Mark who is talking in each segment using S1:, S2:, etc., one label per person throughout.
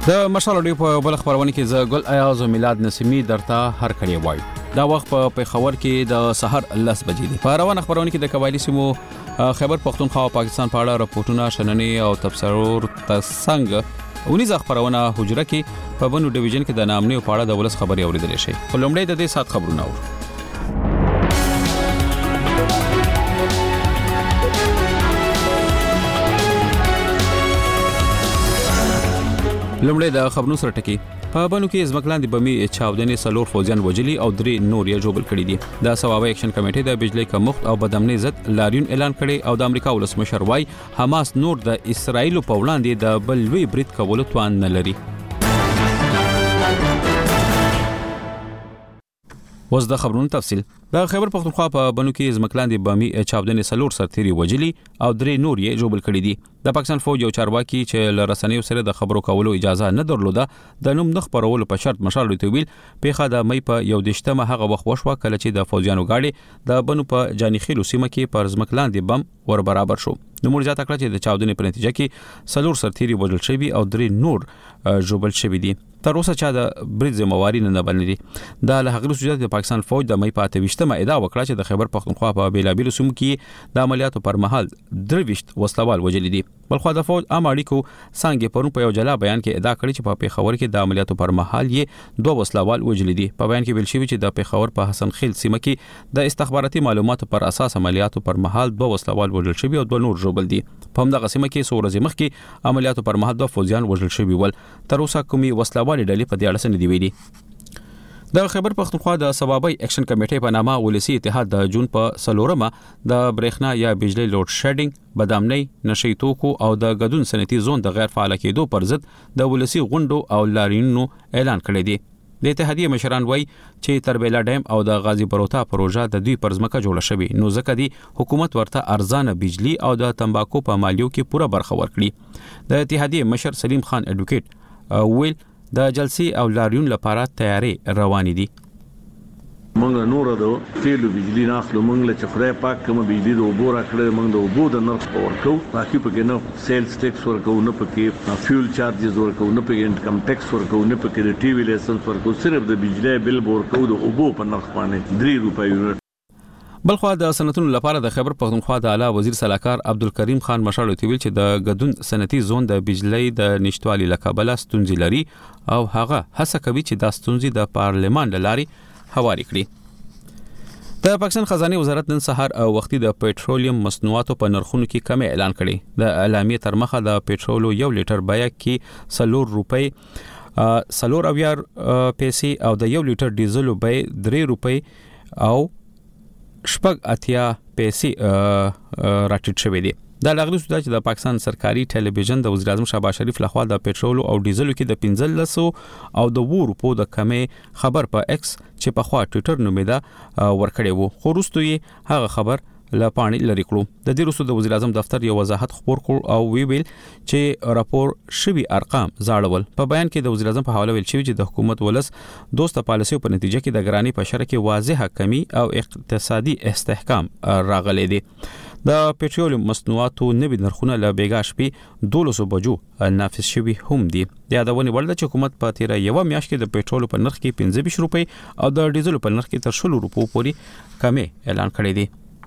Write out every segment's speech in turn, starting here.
S1: د مشال اډیو په بل خبرونه کې ز ګل ایاز او میلاد نسیمی درته هر کړي وای دا وخت په پیښور کې د سحر 10 بجې دی په روان خبرونه کې د قبایلی سیمو خیبر پختونخوا او پاکستان په اړه راپورټونه شننې او تبصرور تسنګ ونیز خبرونه حجره کې په بنو ډیویژن کې د نامنې په اړه د ولس خبري اوریدل شي په لومړی د دې سات خبرونه اور لومړی د خبرونو سره ټکی په بنو کې ځمکلاندې بمي چاودنې سلور فوجیان وجلي او 3 نور یې جوړ کړي دي د سوابه اکشن کمیټې د بجلی کمښت او بدامنۍ ضد لاریون اعلان کړي او د امریکا ولسمشر وای حماس نور د اسرایل په وړاندې د بل لوی برید کولو توان نه لري وز د خبرونو تفصیل د خیبر پختونخوا په بنو کې ځمکلاندې بامي چاودنې سلور سرتيري وجلي او 3 نور یې جوړ کړي دي د پاکستان فوج یو چارواکي چې لرسنیو سره د خبرو کولو اجازه نه درلوده د نوم نخ پرولو په شرط مشال ریتویل پیخه د مې په یو دشتمه هغه وخت وشو کله چې د فوجانو گاډي د بنو په جانیخیلو سیمه کې پر ځمکلاندې بم ور برابر شو نو مرجا تکړه چې د چاودنې په نتیجه کې سلور سرتيري وژل شوی او 3 نور جوړل شوی دي تر اوسه چې د برید ذمہواری نه بللي د هغه سوجات د پاکستان فوج د مې په 28مه ادعا وکړه چې د خیبر پختونخوا په بیلابیلو سیمو کې د عملیاتو پر مهال درويشت وسلوال وجل دي بلخو د فوج عام اړیکو څنګه پرون په یو جلا بیان کې ادعا کړې چې په پیښور کې د عملیاتو پر مهال یې 2 وسلوال وجل دي په بیان کې ویل شوی چې د پیښور په حسن خیل سیمه کې د استخباراتي معلوماتو پر اساس عملیاتو پر مهال 2 وسلوال وجل شوی او 2 نور جوړل دي په همدغه سیمه کې سورځ مخ کې عملیاتو پر مهال 2 فوجیان وجل شوی ول تر اوسه کومي وسلوال ډلې په دې اړه ندی ویلي د خیبر پختونخوا د سوابي اکشن کمیټې په نامه ولسی اتحاد د جون په سلورمه د برېښنا یا بجلی لوډ شیډینګ بدامنۍ نشي توکو او د غدون صنعتي زون د غیر فعال کېدو پر ضد د ولسی غونډو او لارینو اعلان کړی دی د اتحادیه مشران وای چې تربیلا ډیم او د غازی پروتا پروژه د دوی پر ځمکه جوړه شوی نو ځکه دی حکومت ورته ارزانه بجلی او د تمباکو په مالیو کې پوره برخه ورکړي د اتحادیه مشر سلیم خان اډوکیټ ویل د جلسې او لاریون لپاره تیاری روانې دي
S2: مونږ نور د تیلو بجلی ناخلو مونږ له خدای پاک کوم بجلی د اوبو راکړل مونږ د اوبو د نرخ ورکو باقي پکې نه سیلز ټیکس ورکو نه پکې فیول چارجز ورکو نه پکې انکم ټیکس ورکو نه پکې د ټي وی لایسنس ورکو صرف د بجلی بل ورکو د اوبو په نرخ باندې 3 روپۍ
S1: بلخو د صنعتونو لپاره د خیبر پختونخوا د اعلی وزیر صلاحکار عبدالکریم خان مشال ویل چې د غدون صنعتي زون د بجلی د نشټوالي لکابل ستونزې لري او هغه هڅه کوي چې د ستونزې د پارلمان لاري هواري کړي د پاکستان خزانه وزارت نن سهار او وختي د پېټرولیم مصنوعاتو په نرخونو کې کمی اعلان کړي د اعلامیه تر مخه د پېټرولو 1 لیټر بیه کې 4 روپۍ سلور اویار پیسې او د 1 لیټر ډیزل بیه 3 روپۍ او شپږ اتیا پیسې راټیټ شوې دي دا لغړی سودا چې د پاکستان سرکاري ټلویزیون د وزیر اعظم شهباز شریف لخوا د پېټرول او ډیزل کې د 1500 او د 2 روپو د کمې خبر په ایکس چې په خوا ټوئیټر نومیدا ورکړی وو خو وروسته یې هغه خبر لا پانی لري کړو د دې وروسته د وزیر اعظم دفتر یو وضاحت خبر کړ او ویل چې راپور شوی ارقام زاړول په بیان کې د وزیر اعظم په حواله ویل شوی چې د حکومت ولس دوسته پالیسي په نتیجه کې د ګرانی په شرکه کې واضحه کمی او اقتصادي استحکام راغلي دي د پېټرول مصنوعاتو نوي نرخونه له بیګا شپې 1200 بجو نافذ شوی هم دي یادونه ولده چې حکومت په تیر یو میاشت کې د پېټرول په نرخ کې 15 روپۍ او د ډیزل په نرخ کې تر 100 روپو پورې کمی اعلان کړی دی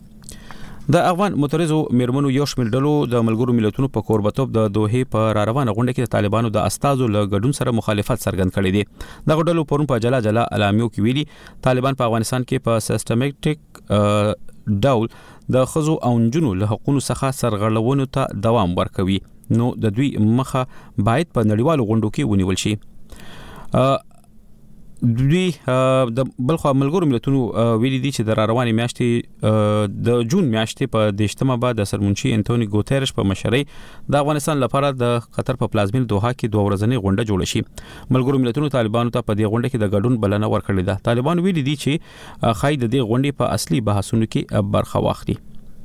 S1: د افغان مترزو میرمنو یو شمېر ډلو د ملګرو ملتونو په کوربتوب د دوحې په روانه غونډه کې د طالبانو د استازو له ګډون سره مخالفت څرګند کړی دی د غډلو پرون په جلا جلا اعلامیو کې ویلي طالبان په افغانستان کې په سیستماتیک ډول د خزو او نجونو له حقوقو څخه سرغړونو ته دوام ورکوي نو د دوی مخه باید په نړیوالو غونډو کې ونیول شي دوی د بلخو ملګرو ملتونو ویلي دي چې د رواني میاشتې د جون میاشتې په 18مه بعد د سرمنشي انټونی ګوتيرش په مشرۍ د افغانستان لپاره د قطر په پلازمین دوحه کې 2 ورځنۍ غونډه جوړه شي ملګرو ملتونو طالبانو ته په دې غونډه کې د ګډون بلنه ورکړې ده طالبان ویلي دي چې خای د دې غونډې په اصلي بحثونو کې برخه واخلي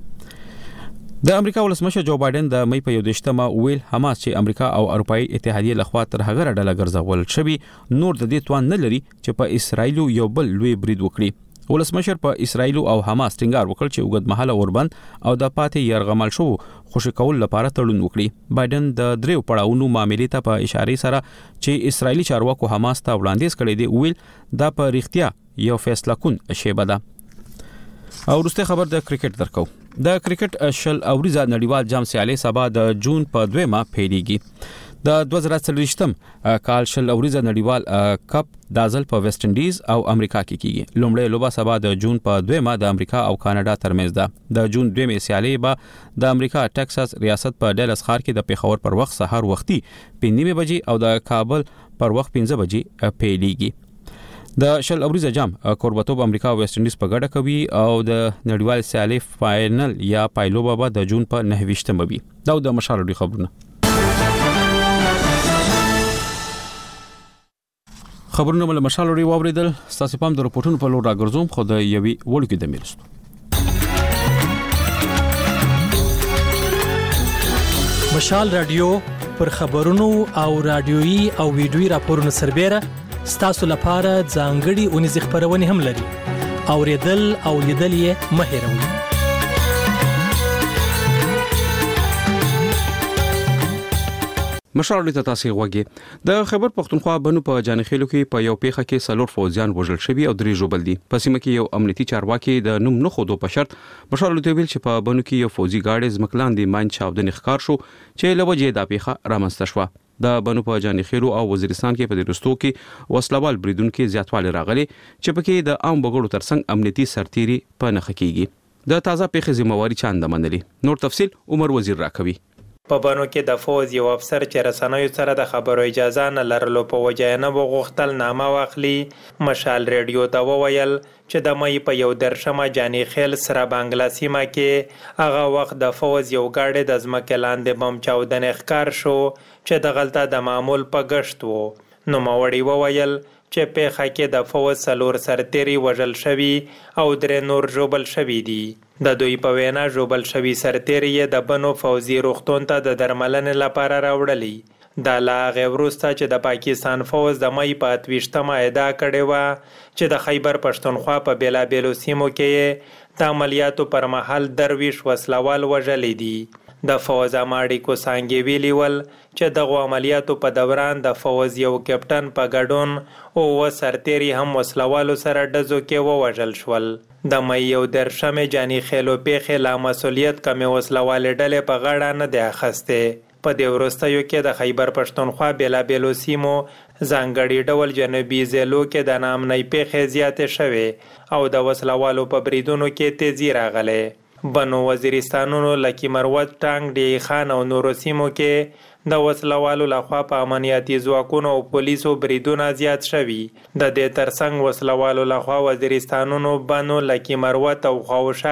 S1: د امریکا ولسمشر جو بایدن د مې په 11مه ویل حماس چې امریکا او اروپאי اتحادیه لخوا تر هغه ډله ګرځول شوی نور د دې توان نه لري چې په اسرایل یو بل لوی برید وکړي ولسمشر په اسرایل او حماس ټینګار وکړ چې وګړمحاله اوربند او د پاتې يرغمل شو خوشی کول لپاره تړون وکړي. بایدن د دریو پړاوونو معاملې ته په اشاره سره چې اسرایلی چارواکو حماس ته وړاندیز کړی دی ویل دا په ریښتیا یو فیصله کون شیبه ده. او وروسته خبر د کرکټ درکو. د کرکټ شل اوریزه نړیوال جام سیالي سبا د جون په 2 پیلېږي. د 2023م کال شل اوریزه نړیوال کپ د ځل په ویسټ انډیز او امریکا کې کیږي. لومړی لوبه سبا د جون په 2 د امریکا او کاناډا ترمنځ ده. د جون 2 سیالي به د امریکا ټکساس ریاست په ډالس ښار کې د پیښور پر وخت سحر وختي 5:30 بجې او د کابل پر وخت 15 بجې پیلېږي. د شل اوریزه جام کوربتوب امریکا او ویسټ انډیز په ګډه کوي او د نړیوال سیالي فائنل یا پایلوبه به د جون په 9 وي. دا د مشال خبرونه. خبرونه مل مشال وړي واوریدل. تاسو پام د رپورټونو په لور راګرځوم خو د یوي وړکې د میرستو.
S3: مشال رادیو پر خبرونو او رادیوي او ویډیوي راپورونو سربېره ستاسو لپاره ځانګړي اونیز خبرونه هم لري. اوریدل او لیدل یې مه هېروئ.
S1: مشال ته تاسو غوږی د خبر پښتونخوا بنو په جانخېلو کې په یو پیخه کې سلور فوجیان وژل شوی او 3 ژوبل دي. په سیمه کې یو امنیتي چارواکي د نوم نه خودو په شرط مشال ته ویل چې په بنو کې یو فوجي گاډي زمکلاندې مان چاودنې ښکار شو چې لوجه د پیخه رامنځته شو. د بنو په جانخېلو او وزیرستان کې په درستو کې وسلوال بریدونکو زیاتواله راغلي چې پکې د عام بغړو ترڅنګ امنیتي سرتيري په نخ کېږي. د تازه پیخه ذمہواری چاند منلي. نور تفصيل عمر وزیر راکوي.
S4: په بانو کې د فوز یو افسر چې رسنیو سره د خبرو اجازه نه لرلو په وجه نه وغوښتل نامه واخلي. مشال ریډیو ته وویل چې د مې په یو درشمه جانی خیل سره بنگلا سیمه کې هغه وخت د فوز یو گاډي د ځمکې لاندې بم چاودنې ښکار شو چې د غلطه د معمول په گشت وو. نو موري وویل چې په خکه د فوز سلور سرتيري وژل شوی او 3 نور ژوبل شوی دي. د دوی په وینا ژوبل شوی سرتيري د بنو فوزي روغتون ته د درملنې لپاره راوړلی. دا لا غوړسته چې د پاکستان فوز د مې په 28مه ادا کړې و چې د خیبر پښتونخوا په بیلابیلو سیمو کې د عملیاتو پر مهال درویش وسلوال وژلې دي. د فوز اماړي کو سانګي ویلی ول چې دغه عملیاتو په دوران د فوز یو کپټن په ګډون او سرتيري هم وسلوالو سره ډزو کې ووژل شول. د مې یو درشمه جانی خېلو پیخه لا مسولیت کمه وسلواله ډلې په غاړه نه دی اخسته. په دې ورستیو کې د خیبر پښتونخوا بیلابیلو سیمو ځانګړي ډول جنوبي زیلو کې د نامنۍ پیخه زیاتې شوه او د وسلوالو په بریدونو کې تیزی راغله. بنو وزیرستانونو لکه مروت ټانګ دی خان او نورو سیمو کې د وسلوالو لخوا په امنیتي ځواکونو او پولیسو بریدونه زیات شوي. د دې ترڅنګ وسلوالو لخوا وزیرستانونو بنو لکه مروت او خوشا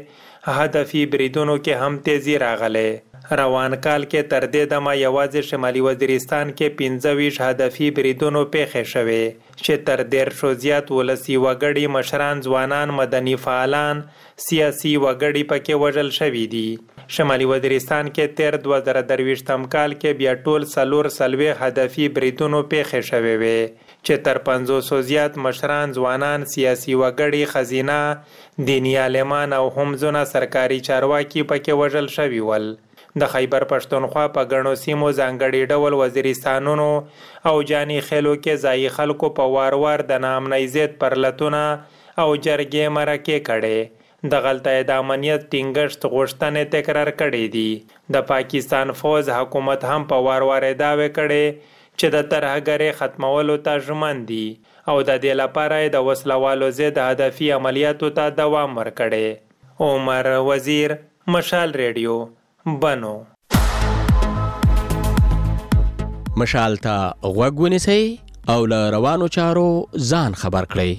S4: کې هدفي بریدونو کې هم تیزی راغله. روان کال کې تر دې دمه یوازې شمالي وزیرستان کې 25 هدفي بریدونو پیښې شوې چې تر 150 زیات ولسی وګړي مشران ځوانان مدني فعالان سیاسي وګړي پکې وژل شوي دي. شمالي وزیرستان کې تر 2023م کال کې بیا ټول سلور سلوي هدفي بریدونو پیښې شوې وې چې تر 500 زیات مشران ځوانان سیاسي وګړي خزینه دینی عالمان او هم ځونه سرکاري چارواکي پکې وژل شوي ول. د خیبر پښتونخوا په غنو سیمو ځانګړي ډول وزیرستانونو او جانی خېلو کې ځای خلکو په وار د نامنۍ زیات پرلتونه او جرګې مرکه کړي. د غلطه د امنیت ټینګښت غوښتنې تکرار کړي دي. د پاکستان فوج حکومت هم په وار داوی کړي چې د ترهګرۍ ختمولو ته ژمن دي او د دې لپاره د وسلوالو ضد هدفي عملیاتو ته دوام ورکړي. عمر وزیر، مشال ریډیو، بنو.
S5: مشال ته غوږ ونیسئ او له روانو چارو ځان خبر کړئ.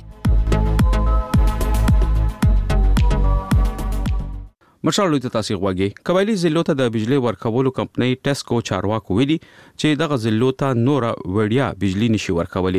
S1: مشال ته تاسو غوږی قبایلی ضلعو ته د بجلی ورکولو کمپنۍ ټیسکو چارواکو ویلي چې دغه ضلعو ته نور وړیا بجلی نشي ورکولې.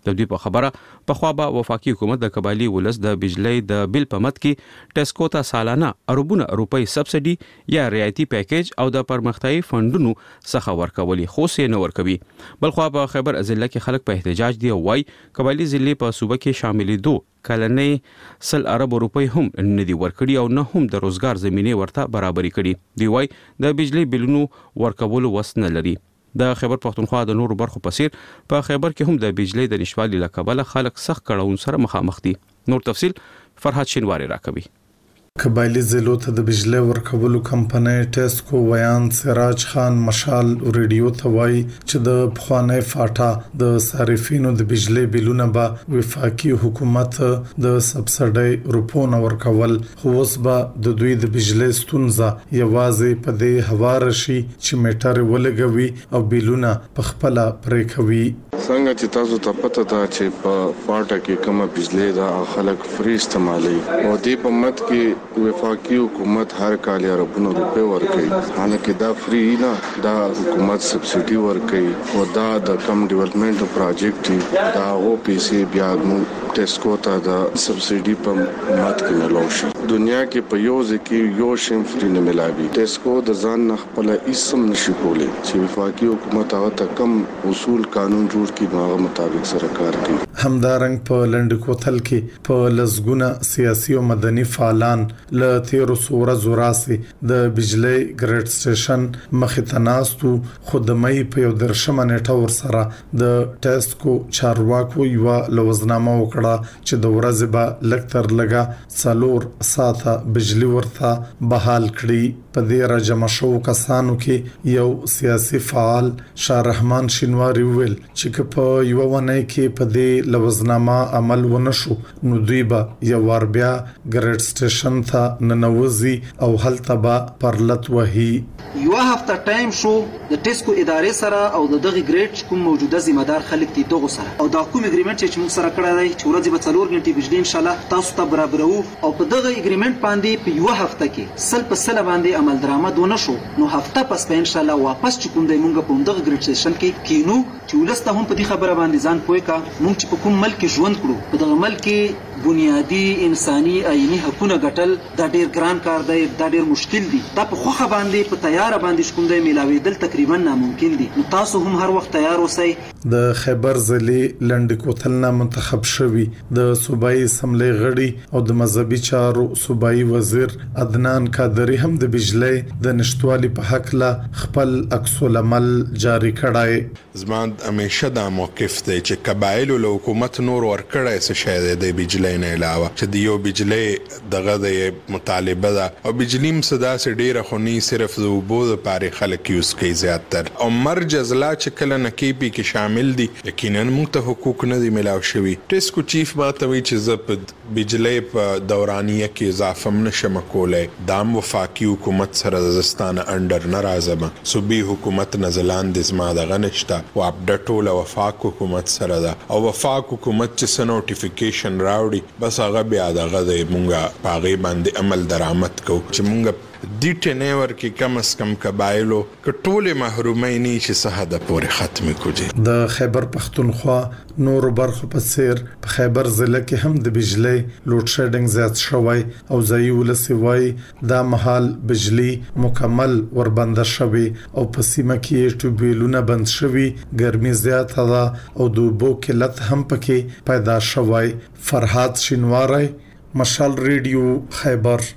S1: د دوی په خبره په خوا به وفاقي حکومت د قبایلی ولس د بجلی د بل په مت کې ټیسکو ته سالانه اربونه روپۍ سبسډي یا رعایتي پیکیج او د پرمختیايي فندونو څخه ورکولي خو سي نه ورکوي. بل خوا په خیبر ضلع کې خلک په احتجاج دي او وايي قبایلی ضلع په صوبه کې شاملېدو کلنې 100 ارب روپۍ هم نه دي ورکړي او نه هم د روزګار زمينه ورته برابرۍ کړي. دی وايي د بجلی بلونو ورکولو وس نه لري. د خیبر پختونخوا د نورو برخو په څیر په خیبر کې هم د بجلی د نشټوالي له کبله خلک سخت کړهون سره مخامخ دي. نور تفصيل فرحات شینواری راکوي.
S6: قبایلی ضلعو ته د بجلی ورکولو کمپنۍ ټیسکو ویان سراج خان مشال ریډیو ته وایي چې د پخوانی فاټا د صارفینو د بجلی بلونه به وفاقي حکومت د سبسډي روپونه ورکول خو اوس به د دوی د بجلی ستونزه یوازې په دې هوار شي چې میټر ولګوي او بلونه په خپل پرې کوي.
S7: څنګه چې تاسو ته پته ده چې په فاټا کې کومه بجلی دا خلک فری استعمالي او دې په مت کې وفاقي حکومت هر کال اربونو روپے ورکړي حالکه دا فری نه دا حکومت سبسډي ورکړي او دا د کم ډیولپمنٹ پروجیکټ دا او پیسې بیا مو ټیسکو ته دا سبسډي په مت کې ملوشي. دنیا کې په یو ځکه یو شیم فری نه ملاوي. ټیسکو د ځان نه خپل اسم نشي کولای چې وفاقي حکومت هغه ته کم اصول قانون جوړ کړي نو هغه مطابق سره کار کوي.
S6: همدارنګ په لندکوتل کې په لزګونه سیاسي او مدني فعالان له 1300 زوراسي د بجلی ګریډ سټیشن مخې ته ناستو خدمای په یو درشمه نیټه ور سره د ټیسکو چارواکو یو لوزنامه وکړه چې د ورځې به لکتر لګا څلور ساعته بجلی ورته بحال کړي. په دې راجمع شو کسانو کې یو سیاسي فعال شاه رحمان شینواری ویل چې په یو ونه کې په دې لوزنامه عمل ونشو نو دوی به یو ور بیا ګریډ سټیشن ته ننوځي او هلته به پرلت وهي.
S8: یو هفته ټایم شو د ټیسکو ادارې سره او د دغه ګریډ کوم موجوده ذمہ دار خلک دي دغه سره او دا کوم اګریمنت چې موږ سره کړی دی چې ورځې به 4 غنټې بجلی ان شاء الله تاسو ته برابرو او په دغه اګریمنت باندې په یو هفته کې سل په سل باندې عمل درآمد ونشو نو هفته پس په ان شاء الله واپس چې کوم دی موږ په دغه ګریډ سټیشن کې کینو چې ولسته هم په دې خبره باندې ځان پوي کا موږ چې په کوم ملک ژوند کړو په دغه ملک کې بنیادی انساني عیني حقوقونه ګټل دا ډیر ګران کار دی دا ډیر مشکل دی دا په خوخه باندې په تیار باندې کوم دی ملاویدل تقریبا ناممکن دي نو تاسو هم هر وخت تیار اوسئ.
S6: د خیبر ضلع لندکوتل نه منتخب شوی د صوبایي اسمبلی غړي او د مذهبي چارو صوبایي وزیر عدنان قادری هم د بجلی د نشټوالي په حق لا خپل عکس العمل جاری کړای.
S9: زمان همیشه دا موقف دی چې قبایل له حکومت نور ورکړای څه شاید د بجلی نه علاوه چې د یو بجلی دغه د مطالبه ده او بجلی مصدا سره ډیره خونی صرف د وبو لپاره خلک یوز کوي زیاتره او مرج ازلا چې کله نکیپی کې شامل دي یقینا موږ ته حقوق نه دی ملاو شوی. ټیسکو چیف باته وی چې زپ بجلی په دورانیه کې اضافه نشم کولای دام وفاقي حکومت سره زستانه انډر ناراضه صوبي حکومت نزلان د زما دغه نشته او اپډیټول وفاق حکومت سره ده او وفاق حکومت چې نوټیفیکیشن راوړي بس هغه بیا دغه د مونږه پاغي باندې عمل درآمد کو چې مونږ د ټینور کې کم اس کم قبایلو کټوله محرومای نه چې سهاده پورې ختم کوجي.
S6: د خیبر پختونخوا نور برخو په سیر په خیبر ضلع کې هم د بجلی لوډ شیډینګ زیات شوی او ځای ولسی وای دا محل بجلی مکمل وربند شوی او په سیمه کې ټوبیلونه بند شوی ګرمي زیات ده او د بو قلت هم پکې پیدا شوی. فرحات شینواری مشال ریډیو خیبر.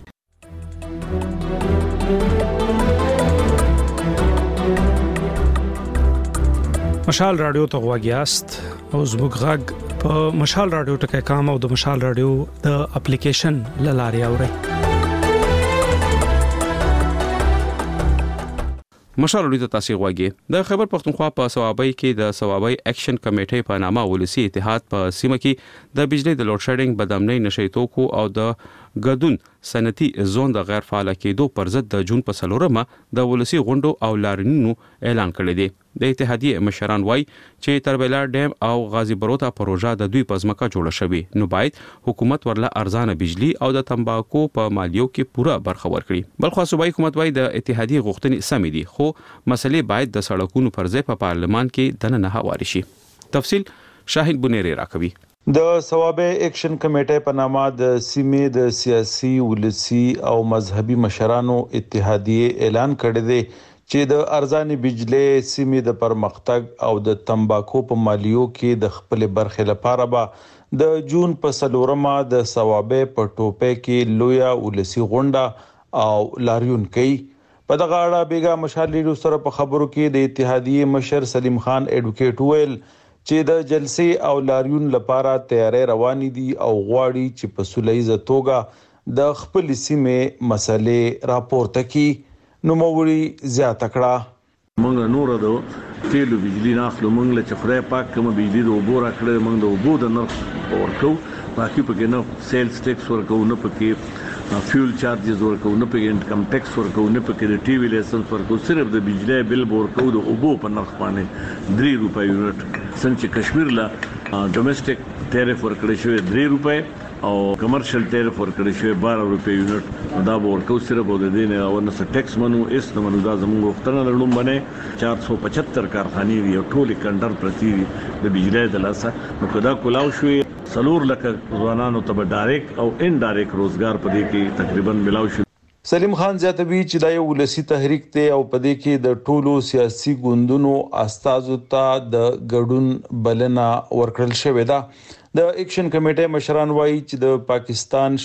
S10: مشال رادیو ته غواګیاست او زموږ غږ په مشال رادیو ټکي کام او د مشال رادیو د اپلیکیشن لاري اوري.
S1: مشال رادیو ته تاسو غواګي د خیبر پختونخوا په ثوابي کې د ثوابي اکشن کمیټې په نامه ولسی اتحاد په سیمه کې د بجلی د لوډ شیډینګ بدامنۍ نشیتوکو او د غدون صنعتي زون د غیر فعال کېدو پر ضد د جون په سلورمه د ولسی غونډو او لارینونو اعلان کړی دی. د اتحادیه مشران وای چې تربیلا ډیم او غازی بروتا پروژه د دوی پزماکه جوړه شوی نو باید حکومت ورله ارزانه بجلی او د تمباکو په مالیو کې پوره برخه ورکړي. بلخو صوبایي حکومت وای د اتحادیه غوښتنې سمې دي خو مسلې باید د سړکونو پر ځای په پارلمان کې دننه هواري شي. تفصیل شاهین بنيري راکوي.
S11: د ثوابه اکشن کمیټه په نامه د سیمې د سیاسي ولسی او مذهبي مشرانو اتحادیه اعلان کړی دی چې د ارزاني بجلی سیمې د پرمختګ او د تمباکو په مالیو کې د خپل برخه لپاره به د جون په 4مه د ثوابه په ټوپه کې لویا ولسی غونډه او لاریون کوي. په دغه اړه بیګا مشال لیډو سره په خبرو کې د اتحادیه مشر سلیم خان ایډوکیټ ویل چې د جلسې او لاریون لپاره تیاری روانې دي او غواړي چې په سولهییزه توګه د خپل سیمې مسلې راپورته کړي. نوموړي زیاته کړه
S2: موږ نور د تیلو بجلی ناخلو موږ له چخره پاک کوم بجلی د اوبو راکړه موږ د اوبو د نرخ ورکو باقي پکې نه سیلز ټیکس ورکو نه پکې فیول چارجز ورکو نه پکې انکم ټیکس ورکو نه پکې د ټي وی لایسنس ورکو صرف د بجلی بل ورکو د اوبو په نرخ باندې 3 روپۍ یونټ څنګه کشمیر لا ډومېسټک ټیرف ورکړی شوی 3 روپۍ او کمرشل ټیرف ورکړی شوی 12 روپۍ یونټ دا ورکو صرف د دې نه او نه ټیکس منو اس نه منو دا زموږ وختونه لړم باندې 475 کارخانې دي او ټول کندر پرتی د بجلی د لاسه نو کدا کولاو شوی سلور لکه ځوانانو ته ډایرکټ او انډایرکټ روزګار پدې کې تقریبا ملاو شو.
S11: سلیم خان زیاتوي چې دا یو ولسی تحریک دی او پدې کې د ټولو سیاسي ګوندونو استازو ته د ګډون بلنه ورکړل شوې ده. د اکشن کمیټې مشران وایي چې د پاکستان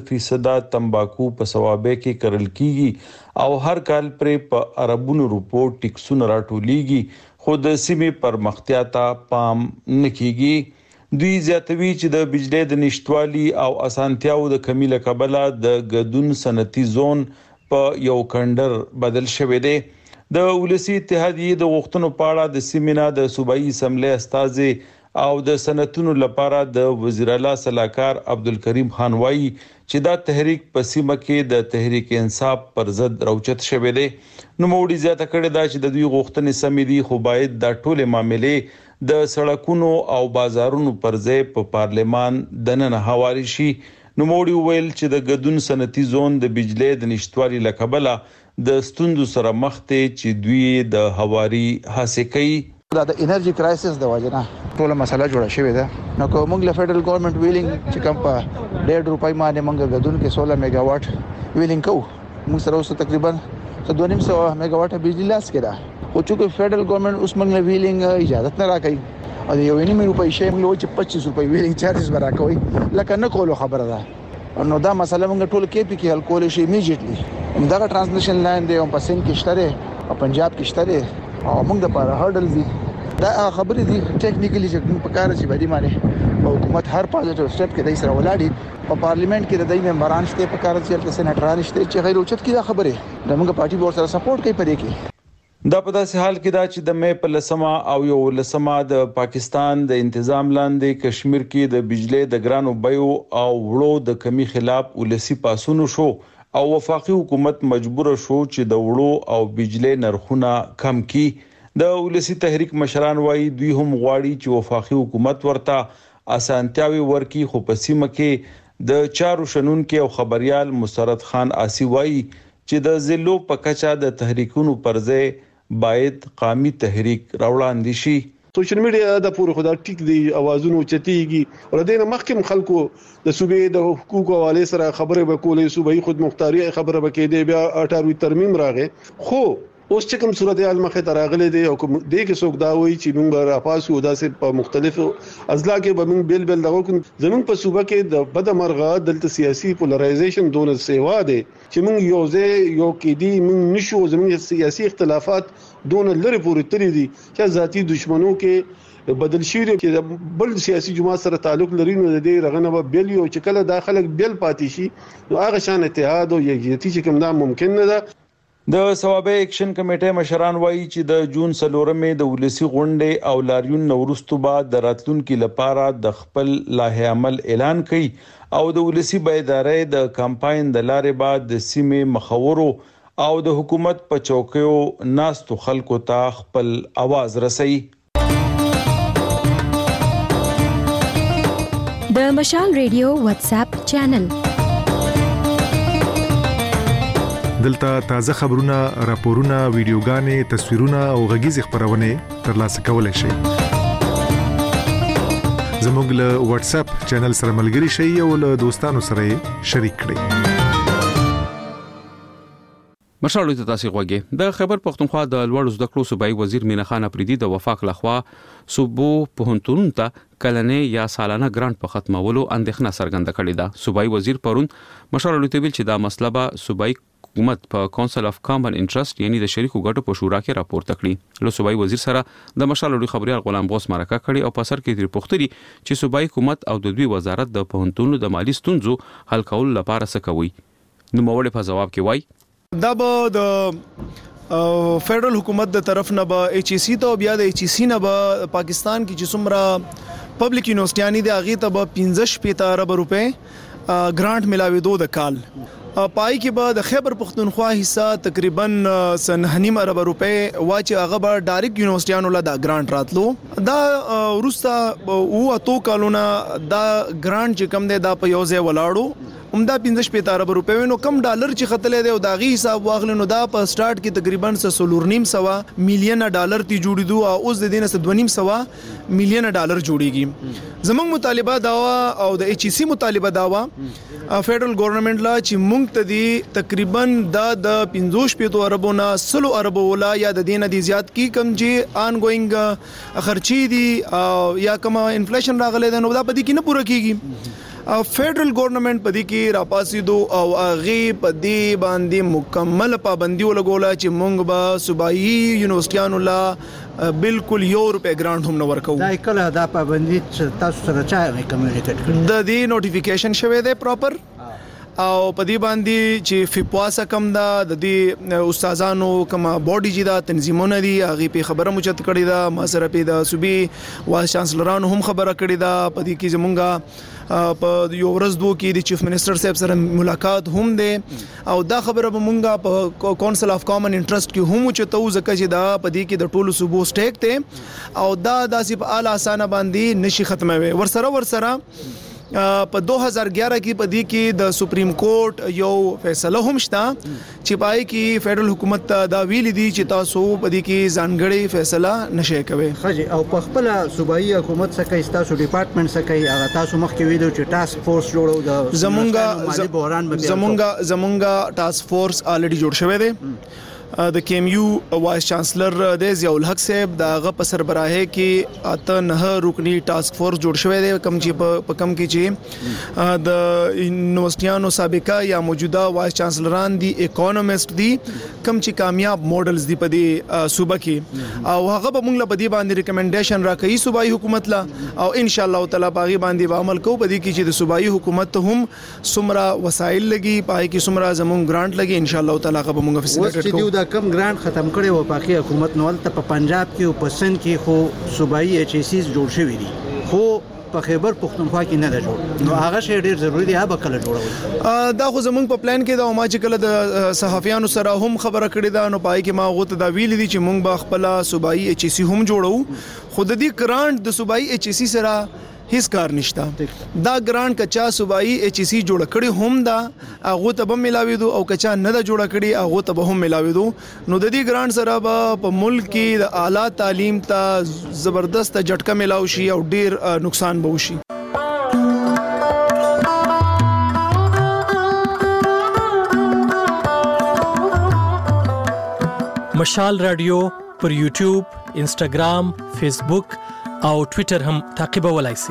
S11: 70% تمباکو په ثوابه کې کرل کیږي او هر کال پر په اربونو روپو ټیکسونه راټولېږي خو د سیمې پرمختیا ته پام نه کیږي. دوی زیاتوي چې د بجلی د نشټوالي او اسانتیاو د کمی له کبله د ګدون صنعتي زون په یو کندر بدل شوی دی. د ولسی اتحادیه د غوښتنو په اړه د سیمینا د صوبایي اسمبلی استاذ او د صنعتونو لپاره د وزیر اعلی صلاحکار عبدالکریم خان وایي چې دا تحریک په سیمه کې د تحریک انصاف پر ضد راوچت شوی دی. نوموړي زیاته کړې ده چې د دوی غوښتنې سمې دي خو باید دا ټولې معاملې د سړکونو او بازارونو پر ځای په پارلمان دننه حواله شي. نوموړي ویل چې د ګدون صنعتي زون د بجلی د نشټوالي لکبله د ستوندو سره مخ ته چې دوی د حواري حاصل کوي.
S12: دا د انرژي کرایسس د وجنه ټول مسله جوړه شوې ده نو کوم موږ له فدرل ګورنمنت ویلینګ چې کم په 1.5 روپۍ باندې موږ غدون کې 16 میگا واټ ویلینګ کوو موږ سره اوس تقریبا 2.5 میگا واټ بجلی لاس کې ده خو چې فدرل ګورنمنت اوس موږ له ویلینګ اجازه نه راکړي او یو نیمه روپۍ شی موږ چې 25 روپۍ ویلینګ چارجز ورکوي لکه نه کولو خبره ده نو دا مسله موږ ټول کې کې حل کول شي ایمیډیټلی دا ټرانسمیشن لاین دی او په سند کې شته او پنجاب کې شته او موږ د پاره هرډل دي دا خبرې دي ټیکنیکلی چې موږ په کار چې باندې معنی حکومت هر پازیټیو سټپ کې د سره ولاړی په پارلیمنت کې د دای ممبران شته په کار چې سېنیټران شته چې غیر اوچت کې دا خبره د موږ پارټي بور سره سپورټ کوي پدې کې.
S11: دا په داسې حال کې دا چې د مې په لسمه او یو لسمه د پاکستان د تنظیم لاندې کشمیر کې د بجلی د ګرانو بیو او وړو د کمی خلاف ولسی پاسونو شو او وفاقي حکومت مجبور شو چې د وړو او بجلی نرخونه کم کړي. د ولسی تحریک مشران وایي دوی هم غواړي چې وفاقي حکومت ورته اسانتیاوي ورکي خو په سیمه کې د چارو شنونکو او خبريال مسرت خان آسی وایي چې د ضلعو په کچا د تحریکونو پر ځای باید قومي تحریک راوړاندې شي.
S13: سوشل میډیا د پوره خدا ټیک دی اوازونو چتیږي ور دینه مخکم خلکو د صوبې د حقوقو حواله سره خبره وکولې صوبې خود مختاري خبره وکړي دی بیا 18 ترمیم راغې خو اوس چې کوم صورتحال مخه تراغله دی او کوم دې کې څوک دا وایي چې موږ راپاسو داسې په مختلفو اضلاع کې به موږ بیل دغه زموږ په صوبه کې د بد مرغه دلته سیاسي پولرایزیشن دونه سیوا دی چې موږ یو کې دی موږ نشو زموږ سیاسي اختلافات دونه لري پورې تری دي چې ذاتی دشمنو کې بدل شي چې بل سیاسي جماعت سره تعلق لري نو د دې رغنه به بیل یو چې کله داخله بیل پاتې شي نو هغه شان اتحاد او یکجهتي چې کوم دا ممکن نه ده.
S11: د ثوابه اکشن کمیټه مشران وایي چې د جون 4مې د ولسی غونډې او لاریون نورستو بعد د راتلونکو لپاره د خپل لایحه عمل اعلان کړي او د ولسی بیدارۍ د کمپاین د لارې بعد د سیمې مخورو او د حکومت په چوکیو ناستو خلکو ته خپل आवाज رسي.
S14: د مشال ریډیو واتس اپ چینل
S15: دلته تازه خبرونه، راپورونه، ویډیوګانې، تصویرونه او غږیز خبرونه ترلاسه کولای شئ. زموږ له واتس اپ چینل سره ملګري شئ او له دوستانو سره شریک کړئ.
S1: مشالو ته تاسو غوږی د خیبر پختونخوا د لوړ زده کړو صوبایي وزیر مینا خان افریدي د وفاق لخوا صوبو پوهنتون ته کلنې یا سالانه ګرانټ په ختمولو اندېښنه څرګنده کړې ده. صوبایي وزیر پرون مشالو ته ویل چې دا مسله به صوبایي حکومت په کونسل اف کامن انټرست یعنی د شریکو ګټو په شورا کې راپورته کړي. له صوبایي وزیر سره د مشالو خبريال غلام غوث مرکه کړي او په سر کې تر پوښتنې چې صوبایي حکومت او د دوی وزارت د پوهنتونو د مالی ستونزو حل کولو لپاره څه کوي. نو موړې په جواب کې وایي
S16: دا به د فدرال حکومت د طرف نه به ایچ ای سی ته بیا د ایچ ای سی نه به پاکستان کې چې څومره پبلک یونیورسيټیانی دی هغه ته به 15 ارب روپے ګرانټ ملاوي د کال پای کې به د خیبر پختونخوا حصہ تقریبا 9.5 ارب روپے واچ هغه به ډایرکټ یونیورسيټیانو له دا ګرانټ راتلو. دا ورسته او اتو کالونه دا ګرانټ چې کم دی دا په یو ځای ولاړو عمده 15 ارب روپے نو کم ډالر چې خطلې دی او دا غي حساب واغله نو دا په سٹارټ کې تقریبا 3.5 میلیون ډالر تی جوړیدو او اوس د دینه 2.5 میلیون ډالر جوړیږي. زموږ مطالبه داوا او د ایچ ای سی مطالبه داوا فدرال گورنمنت لا چې مونږ ته دی تقریبا د 15 اربونه 100 ارب ولا یا د دینه دی زیات کی کم چې ان گوینګ خرچي دي یا کما انفلیشن راغله نو دا پدې کې نه پوره کیږي. فدرال گورنمنت پدې کې راپاسیدو او هغه پدې باندې مکمل پابندي ولګولا چې مونږ به صوبایي یونیورسيټیانو لا بالکل یورپ ګرانټ هم نور کوو.
S17: دا کله دا پابندي تاسو سره چا کمیونیکیټ کړی
S16: د دې نوټیفیکیشن شوه دی پراپر او پدې باندې چې فپواسه کم دا د دې استادانو کما باډي جدا تنظیمونه دي هغه په خبره مچت کړی دا ما سره په د صوبي وایس چانسلرانو هم خبره کړی دا پدې کې زمونږه په یو ورځ دوه کې د چیف منسٹر صاحب سره ملاقات هم ده او دا خبره به مونږه په کونسل اف کامن انټرست کې هم چتو ځکه چې دا پدې کې د ټولو صوبو سټیک ته او دا داسې په اعلی اسانه باندې نشي ختموي. ورسره په 2011 کې پدې کې د سپریم کورټ یو فیصله هم شته چې پای کې فدرال حکومت دا ویل دي چې تاسو پدې کې ځانګړي فیصله نشئ کوي.
S17: خجی او په خپل صوبایي حکومت څخه تاسو ډپارټمنټ څخه هغه تاسو مخکې ویلو چې ټاسک فورس جوړو د
S16: زمونږه ټاسک فورس الریډي جوړ شوی دی. د کیم یو وایس چانسلر د ضیاء الحق صاحب دا غ په سربراهي کې اته نه رکنی ټاسک فورس جوړ شوی دی کم چې په کم کې چې د یونیورسيټیانو سابقه یا موجوده وایس چانسلران دي اکونومست دي کم چې کامیاب ماډلز دي په دې صوبه کې او هغه به موږ له بدی باندې ریکمنډیشن راکړي صوبایي حکومت لا او ان شاء الله تعالی باغی باندې عمل کوو بدی کې چې د صوبایي حکومت هم سمرا وسایل لګي پای کې سمرا زمون ګرانټ لګي ان شاء الله تعالی هغه به موږ فیسیلیټیټ کوو.
S17: دا کم ګرانټ ختم کړي و پاکي حکومت نو ته په پنجاب کې او په سند کې خو صوبایي ایچ ای سی جوړ شوی دي خو په خیبر پختونخوا کې نه جوړ نو هغه شی ډیر ضروری دی هغه کله جوړول
S16: دا خو زمونږ په پلان کې دا ما چې کله د صحافیانو سره هم خبره کړې ده نو پای کې ما غوته دا ویل دي چې مونږ به خپل صوبایي ایچ ای سی هم جوړو خود دې ګرانټ د صوبایي ایچ ای سی سره هیڅ کار نشته. دا ګرانټ کچا صوبایي ایچ ای سی جوړ کړي هم دا هغه ته به ملاوي دو او کچا نه دا جوړ کړي هغه ته به هم ملاوي دو نو د دې ګرانټ سره په ملک کې د اعلی تعلیم ته زبردست جټکه ملاوي شي او ډیر نقصان به وشي.
S3: مشال رادیو پر یوټیوب، انسټاګرام، فیسبوک او ټوئیټر هم تعقیبولای شئ.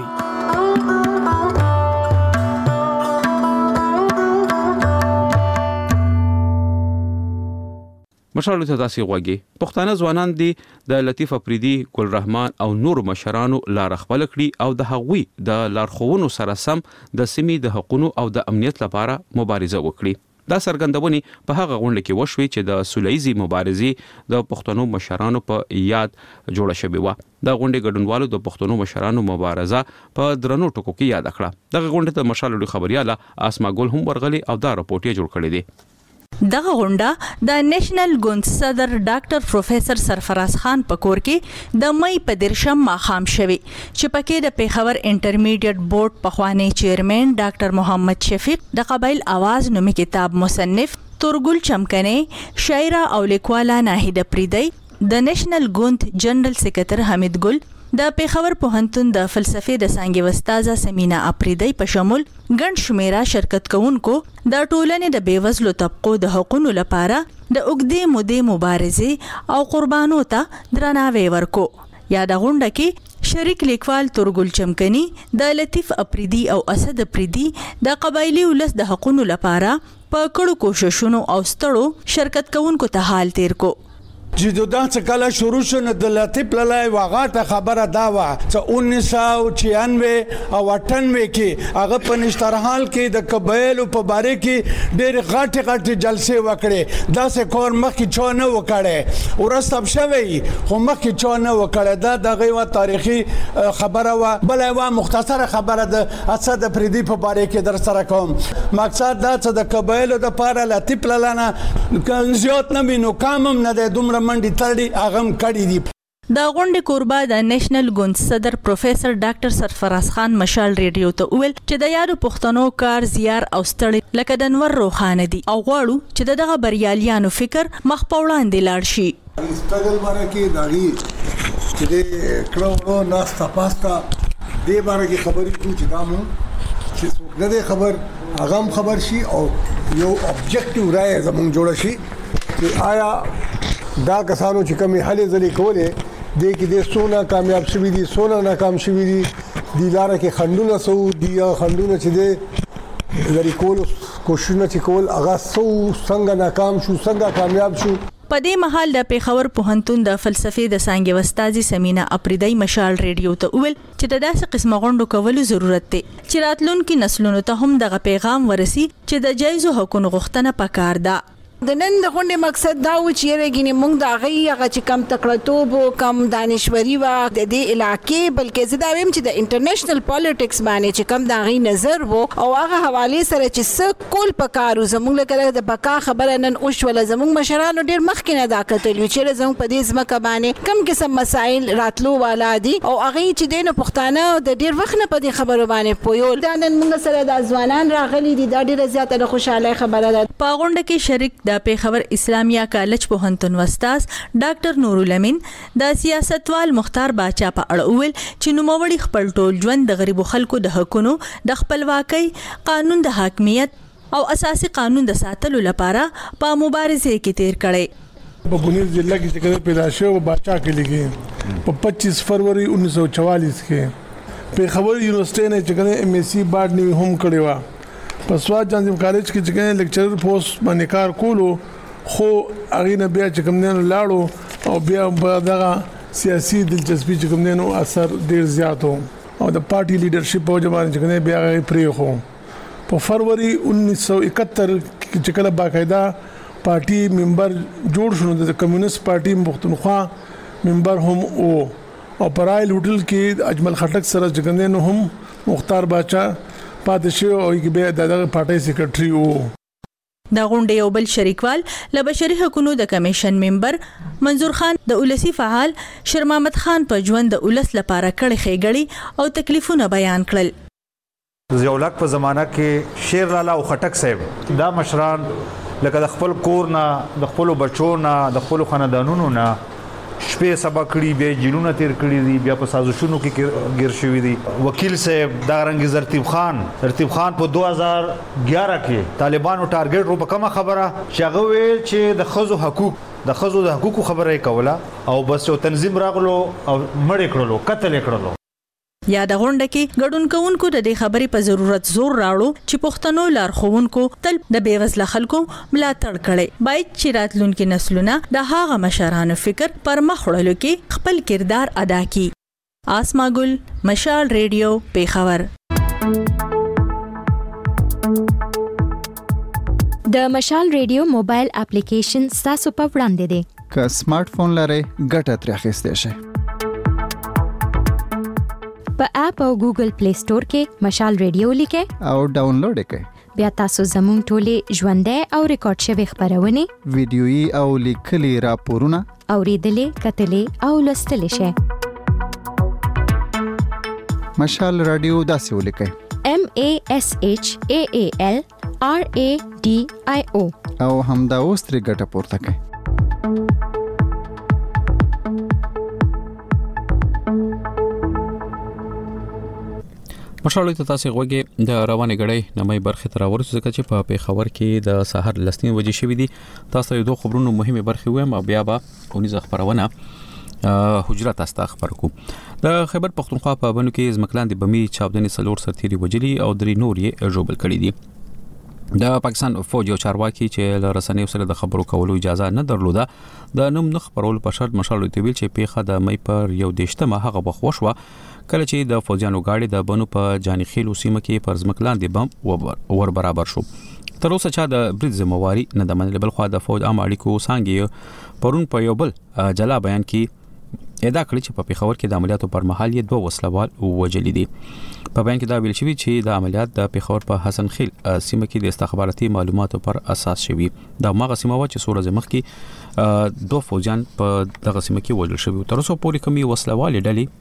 S1: مشالو ته تاسو غوږی پښتانه ځوانان دي د لطیف افریدي، ګل رحمان او نور مشرانو لار خپل کړي او د هغوی د لارښوونو سره سم د سیمې د حقوقو او د امنیت لپاره مبارزه وکړي. دا سرګندونی په هغه غونډه کې وشوي چې د سولهیزي مبارزې د پښتنو مشرانو په یاد جوړه شوې و. دا غونډه ګډونوالو د پښتنو مشرانو مبارزه په درنو ټکو کې یاد کړه. دغه غونډه ته مشالو خبرياله اسما ګل هم ورغلي او دا راپورټ یې جوړ کړی دی.
S18: دغه غونډه د نېشنل ګوند صدر ډاکټر پروفیسور سرفراز خان پکور کې د مې په درشم ماخام شوی چې پکې د پیښور انټرمیډیټ بورډ پخوانی چیرمن ډاکټر محمد شفیق د قبایل आवाज نومي کتاب مصنف تورګل چمکنه، شاعره او لیکواله ناهید پریدی، د نېشنل ګوند جنرال سیکریټر حمید ګل، د پیښور پوهنتون د فلسفې د څانګې استاده سمینا اپریدی په شمول ګڼ شمیره شرکت کوونکو د ټولنې د بیوزلو طبقو د حقوقو لپاره د اوږدې مودې مبارزې او قربانو ته درناوی ورکو. یا د غونډه کې شریک لیکوال تورګل چمکني د لطیف اپریدی او اسد اپریدی د قبایلی ولس د حقوقو لپاره په کړو کوششونو او ستړو شرکت کوونکو ته حال تیر کو.
S19: چې دا څه کله شروع شو نو د لطیف لای واغاته خبره دا و چې 1996 او 98 کې هغه په نشترحال کې د قبایلو په باره کې ډېر غټ جلسې وکړي. دا څه کور مخکې چا نه وکړي ورستب شوی خو مخکې چا نه وکړي. دا دغه یو تاریخي خبره و. بل یو مختصره خبره د اسد اپریدی په باره کې در سره کوم. مقصد دا چې د قبایلو د پاره لطیف لانه زیات نه وینو کامم نه د دومره منډي تړي اغم کړي دي.
S18: د غونډې کوربه د نېشنل ګوند صدر پروفیسر ډاکټر سرفراز خان مشال ریډیو ته ویل چې د یادو پښتنو کار زیار او ستړي لکه د انور روخانه دي او غواړو چې دغه بریالیانو فکر مخ په وړاندې لاړ شي.
S20: استګل باندې کې داغي چې د کړهو ناستا پاستا دې باندې کې خبرې کوي چې دامو چې څوک نه خبر اغم خبر شي او یو ابجیکټیو رائے زموږ جوړ شي چې آیا دا کسانو چې کومې هلې ځلې کولې دې کې د سونا کامیاب شوي دي سونا ناکام شوي دي دی لاره کې خندونه سو دی خندونه چې دې لري کول کوششونه چې کول هغه سو څنګه ناکام شو څنګه کامیاب شو.
S18: په دې مهال د پیښور پوهنتون د فلسفې د څانګې استاده سمینا اپریدی مشال ریډیو ته ویل چې د داسې قسمه غونډو کولو ضرورت دی چې راتلونکي نسلونو ته هم دغه پیغام ورسي چې د جایزو حقوقو غوښتنه پکار ده.
S21: د نن د غونډې مقصد دا و چې رګینه موږ د هغه چې کم تکړهتوب او کم دانشوري و د دې علاقې بلکې زه دا ویم چې د انټرنیشنل پالیټکس باندې چې کم د هغه نظر وو او هغه حواله سره چې څه کول پکارو زموږ لپاره د بقا خبره نن اوش ول زموږ مشرانو ډیر مخکې نه دا کتل چې زموږ په دې ځمکه باندې کم قسم مسائل راتلو والا دي او هغه چې دینه پښتانه د ډیر وخت نه په دې خبرو باندې پویول دا نن موږ سره د ځوانان راغلي دي دا ډیره زیاته خوشاله خبره ده.
S18: په غونډه کې شریک د پیښور اسلامیه کالج پوهنتون استاد ډاکټر نورالامین د سیاستوال مختار باچا په اړه ویل چې نوموړي خپل ټول ژوند د غریبو خلکو د حقوقو د خپلواکۍ قانون د حاکمیت او اساسي قانون د ساتلو لپاره په مبارزه کې تیر کړي.
S22: په بونیر ضلع کې چې پیدا شو باچا کې لګي په 25 فروری 1944 کې پیښور یونیورسيټي نه چې ایم ایس سی باټنی هم کړی و. په سواد جانزم کالج کې چې لیکچرر پوسټ باندې کار کولو خو هغه نه بیا چې کوم نه لاړو او بیا په دغه سیاسي دلچسپي چې کوم نه اثر ډیر زیات و او د پارټي لیډرشپ په ځوان چې کوم بیا پرې خو په فروری 1971 کې چې کله باقاعده پارټي ممبر جوړ شو د کمیونست پارټي پښتونخوا ممبر هم او پرایل هوټل کې اجمل خټک سره چې کوم نه هم مختار باچا پاتې شو او کې بیا دغه پارټي سیکریټري وو.
S18: د غونډې یو بل شریکوال ل بشري حقوقو د کمیشن ممبر منظور خان د اولسي فعال شیر محمد خان په ژوند د اولس لپاره کړي خېګړي او تکلیفونه بیان کړل.
S23: زیولک په زمانہ کې شیر لالا او خټک صاحب دا مشران لکه د خپل کور نه د خپل بچو نه د خپل خاندانونو نه شپې سبا کړي بیا جنونه تیر کړي دي بیا په سازشونو کې گیر شوی دي. وکیل صاحب دا رنګ ترتیب خان په 2011 کې طالبانو ټارګټ رو په کومه خبره شغه ویل چې د خزو د حقوقو خبره کوله او بس یو تنظیم راغلو او مړ کړلو قتل کړلو.
S18: یا د غونډه کې ګډون کوونکو د دې خبرې په ضرورت زور راړو چې پښتنو لارښوونکو تل د بیوزله خلکو ملاتړ کړي باید چې راتلونکي نسلونه د هغه مشرانو فکر پر مخ وړلو کې خپل کردار ادا کړي. آسما ګل مشال ریډیو پیښور.
S14: د مشال ریډیو موبایل اپلیکیشن تاسو په وړاندې دی.
S24: که سمارټ فون لرئ ګټه ترې اخیستی شئ.
S14: په اپ او ګوګل پلی سٹور کې مشال ریډیو لیکئ
S24: او ډاونلوډ کړئ.
S14: بیا تاسو زموږ ټولې ژوندۍ او ریکارډ شوی خبرونه
S24: ویډیويي او لیکلي راپورونه
S14: اوریدلې کتلې او لوستلې شئ.
S24: مشال رادیو داسې ولیکئ
S14: MASHAAL RADIO
S24: او همدا اوس ترې ګټه پورته کړئ.
S1: مشالو ته تاسو غوږی د روانې غړې نمای برخه تر ورسې چې په پیښور کې د سحر لسنی وجې شوې دي. تاسو یو دوه خبرونو مهمه برخه وایم او بیا به اونیزه خبرونه حجرات است خبر کو. د خیبر پختونخوا په بنو کې ځمکلاندې بمی چاودنې سلور سرتيري وجلي او درې نور یې جوړبل کړي دي. د پاکستان فوج او چارواکي چې له رسنیو سره د خبرو کولو اجازه نه درلوده د نوم نخ پرول په شرط مشالو ته ویل چې پیخه د مې پر یو دیشتمه هغه بخوشوه کله چې د فوجانو گاډي د بنو په جاني خیلو سیمه کې پر ځمکلاندې بم ور برابر شو. تر اوسه چا د برید ذمہواری نه د منل بل خو د فوج عام اړیکو سانګي پرون په یو بل جلا بیان کې ادا کړی چې په پیښور کې د عملیاتو پر مهال یې دوه وسلوال وجلي دي. په بیان کې دا ویل شوی چې د عملیات د پیښور په حسن خیل سیمه کې د استخباراتي معلوماتو پر اساس شوی. دا مغه سیمه و چې سورز مخ کې دوه فوجان په دغه سیمه کې وژل شوی. تر اوسه پورې کومي وسلوال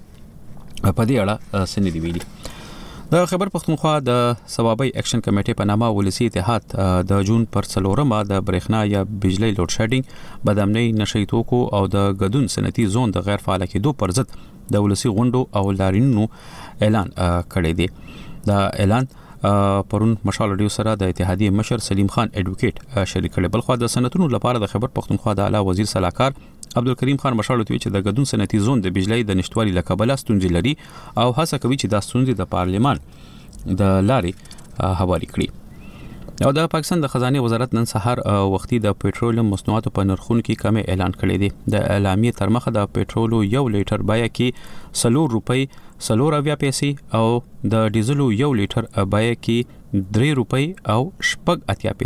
S1: ډلې په دې اړه سندې ویلي. د خیبر پختونخوا د ثوابي اکشن کمیټې په نامه ولسی اتحاد د جون پر څلورمه د برېښنا یا بجلی لوډ شیډینګ بدامنۍ نشئی توکو او د غدون صنعتي زون د غیر فعال کېدو پر ضد د ولسی غونډو او لارینونو اعلان کړی دی. دا اعلان پرون مشال رادیو سره د اتحادیه مشر سلیم خان اډوکیټ شریک کړي. بلخو د صنعتونو لپاره د خیبر پختونخوا د اعلی وزیر صلاحکار عبدالکریم خان مشال ته چې د غدون صنعتي زون د بجلی د نشټوالي لکبله ستونزې لري او هڅه کوي چې دا ستونزې د پارلیمان د لارې حواله کړي. او د پاکستان د خزانه وزارت نن سحر وختي د پېټرولیم مصنوعاتو په نرخونو کې کمی اعلان کړی دی. د اعلامیه تر مخه د پېټرولو یو لیټر بیه کې 3 روپۍ 4 پیسې او د ډیزلو یو لیټر بیه کې 3 روپۍ او 8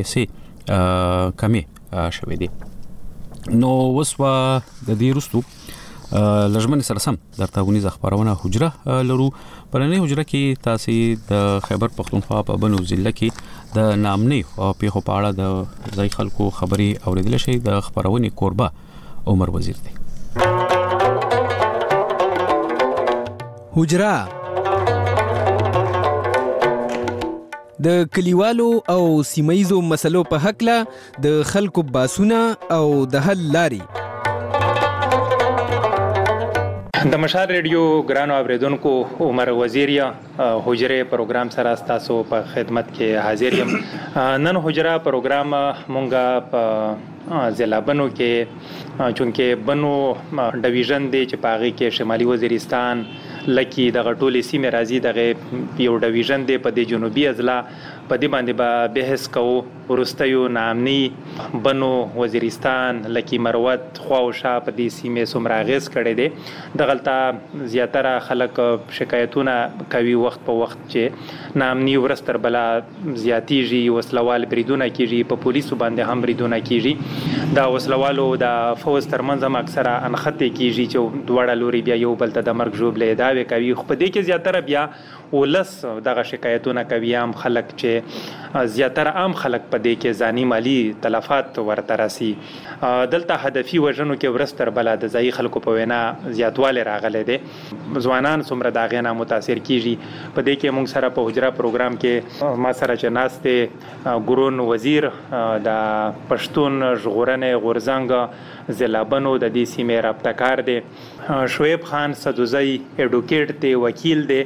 S1: پیسې کمی شوې دي. نو وسوا د دې رستو لجمن سره سم درته غونې خبرونه حجره لرو. پرنې حجره کې تاسو د خیبر پختونخوا په بنو ضلع کې د نامنۍ او پیښو په اړه د ځای خلکو خبري اوریدل شي. د خبرونه کوربه عمر وزیر دی.
S4: حجره د کلیوالو او سیمایزو مسلو په حق له د خلکو باسونه او د حل لاري.
S5: د مشال ریډیو ګرانو اوریدونکو عمر وزیر یا حجره پروګرام سره تاسو په خدمت کې حاضر یم. نن حجره پروګرام مونږه په ضلع بنو کې چونکه بنو ډیویژن دی چې پاغي کې شمالي وزیرستان لکه د غټولې سیمه راځي دغه یو ډیویژن دی په د جنوبي اضلاع په دې باندې به بحث کوو. ورستیو نامني بنو وزیرستان لکه مروت خو او شا په دې سیمه سمراغز کړي دي. دغلطه زیاتره خلک شکایتونه کوي وخت په وخت چې نامني ورستر بلا زیاتیږي وسلوال بریدونه کیږي په پولیسو باندې هم بریدونه کیږي. دا وسلوالو د فوز ترمنځ هم اکثره انخته کیږي چې دوړه لوري بیا یو بل ته د مرګ جوړلې داوي کوي. خو په دې کې زیاتره بیا ولس دغه شکایتونه کوي. عام خلک چې زیاتره عام خلک په دې کې ځاني مالی تلفات ورته راسي. دلته هدفي وژنو کې ورستر بل د ځای خلکو په وینا زیاتواله راغله دي. ځوانان څومره داغه نه متاثر کیږي. په دې کې موږ سره په حجره پروګرام کې ما سره چې ناشته ګورون وزیر د پښتون ژغورنې غورزنګ ضلع بنو د دې سیمې رابطه کار دی. شعیب خان صدوزی اډوکیټ دی وکیل دی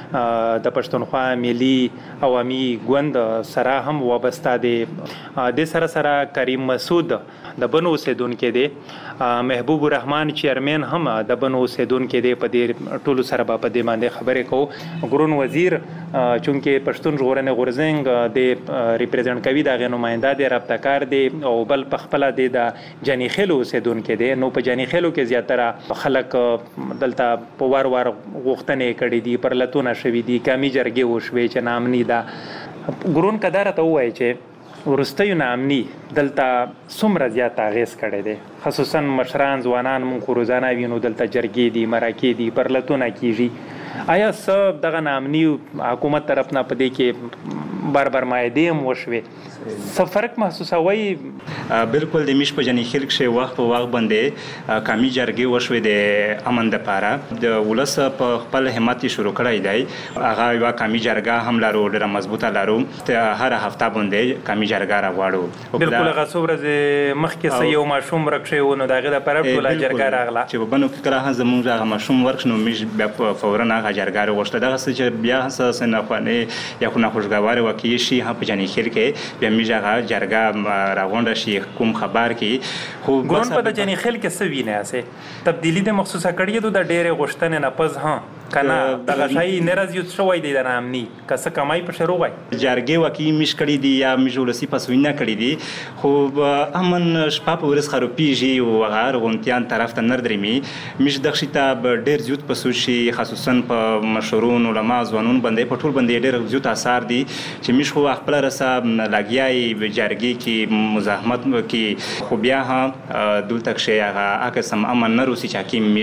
S5: د پښتونخوا ملي عوامي ګوند سره هم وابسته دی. د سره کریم مسعود د بنو اوسیدونکو دی. محبوب الرحمن چیرمن هم د بنو اوسیدونکو دی. په دې ټولو سره په دې باندې خبرې کوو. ګورون وزیر چونکه پښتون ژغورنې غورزنګ د ریپرزنټ کوي د نماینده دی رابطه کار دی او بل پخپله دی د جنی خیلو اوسیدونکو دی. نو په جنی خیلو کې زیاتره خلک دلته په وار غوښتنې کړي دي پرلتونه شوي دي کمی جرګې وشوي چې نامني دا ګورون کدار ته وایي چې ورستیو نامني دلته څومره زیات اغیز کړي دي. خصوصا مشران ځوانان مونږ روزانه وینو دلته جرګې دي مرکې دي پرلتونه کیږي. آیا سب دغه نامني حکومت طرف نه پدې کې بار مایدې هم وشوې څه فرق محسوسوي؟
S6: بالکل د میش په جنې خلک شي وخت په وخت باندې کمی جرګې وشوي د امن د پاره د ولس په خپل همت شروع کړی دی هغه یو کمی جرګه هم لرو ډېره مضبوطه لرو هر هفته باندې کمی جرګه راغواړو.
S5: بالکل هغه څو ورځې مخکې یو ماشوم ورک شوی و نو د هغې دپاره ټوله جرګه راغله
S6: چې په بنو کې کله زموږ هغه ماشوم ورک نو میش بیا فورا هغه جرګه راوغوښته دغسې چې بیا څه ناخوانې یا خو ناخوشګوارې واقع شي هم په جنې خیل کې بیا میش هغه جرګه راغونډه شي کوم خبر کې خو
S5: ګوند په د جنې خیل کې څه وینئ هسې تبدیلي د محسوسه کړې ده د ډېرې غوښتنې نه پس ها کنه دغه شی نه راځي شوی دی د نامني که څه کمای په شروع وای
S6: جرګې واقعي میش کړي دي یا میش ولسي پسوینه کړي دي خو امن شپه په ورځ خروپیږي او هغه غونتیان طرف ته نر درېمي میش دغشي ته ډېر زیات پسو شي خصوصا په مشهورون علما ځوانون باندې په ټول باندې ډېر زیات اثار دي چې میش خو خپل رسا لګیای جرګې کې مزاحمت کې خو بیا هم دلته شي هغه قسم امن نه روسي چې حکیم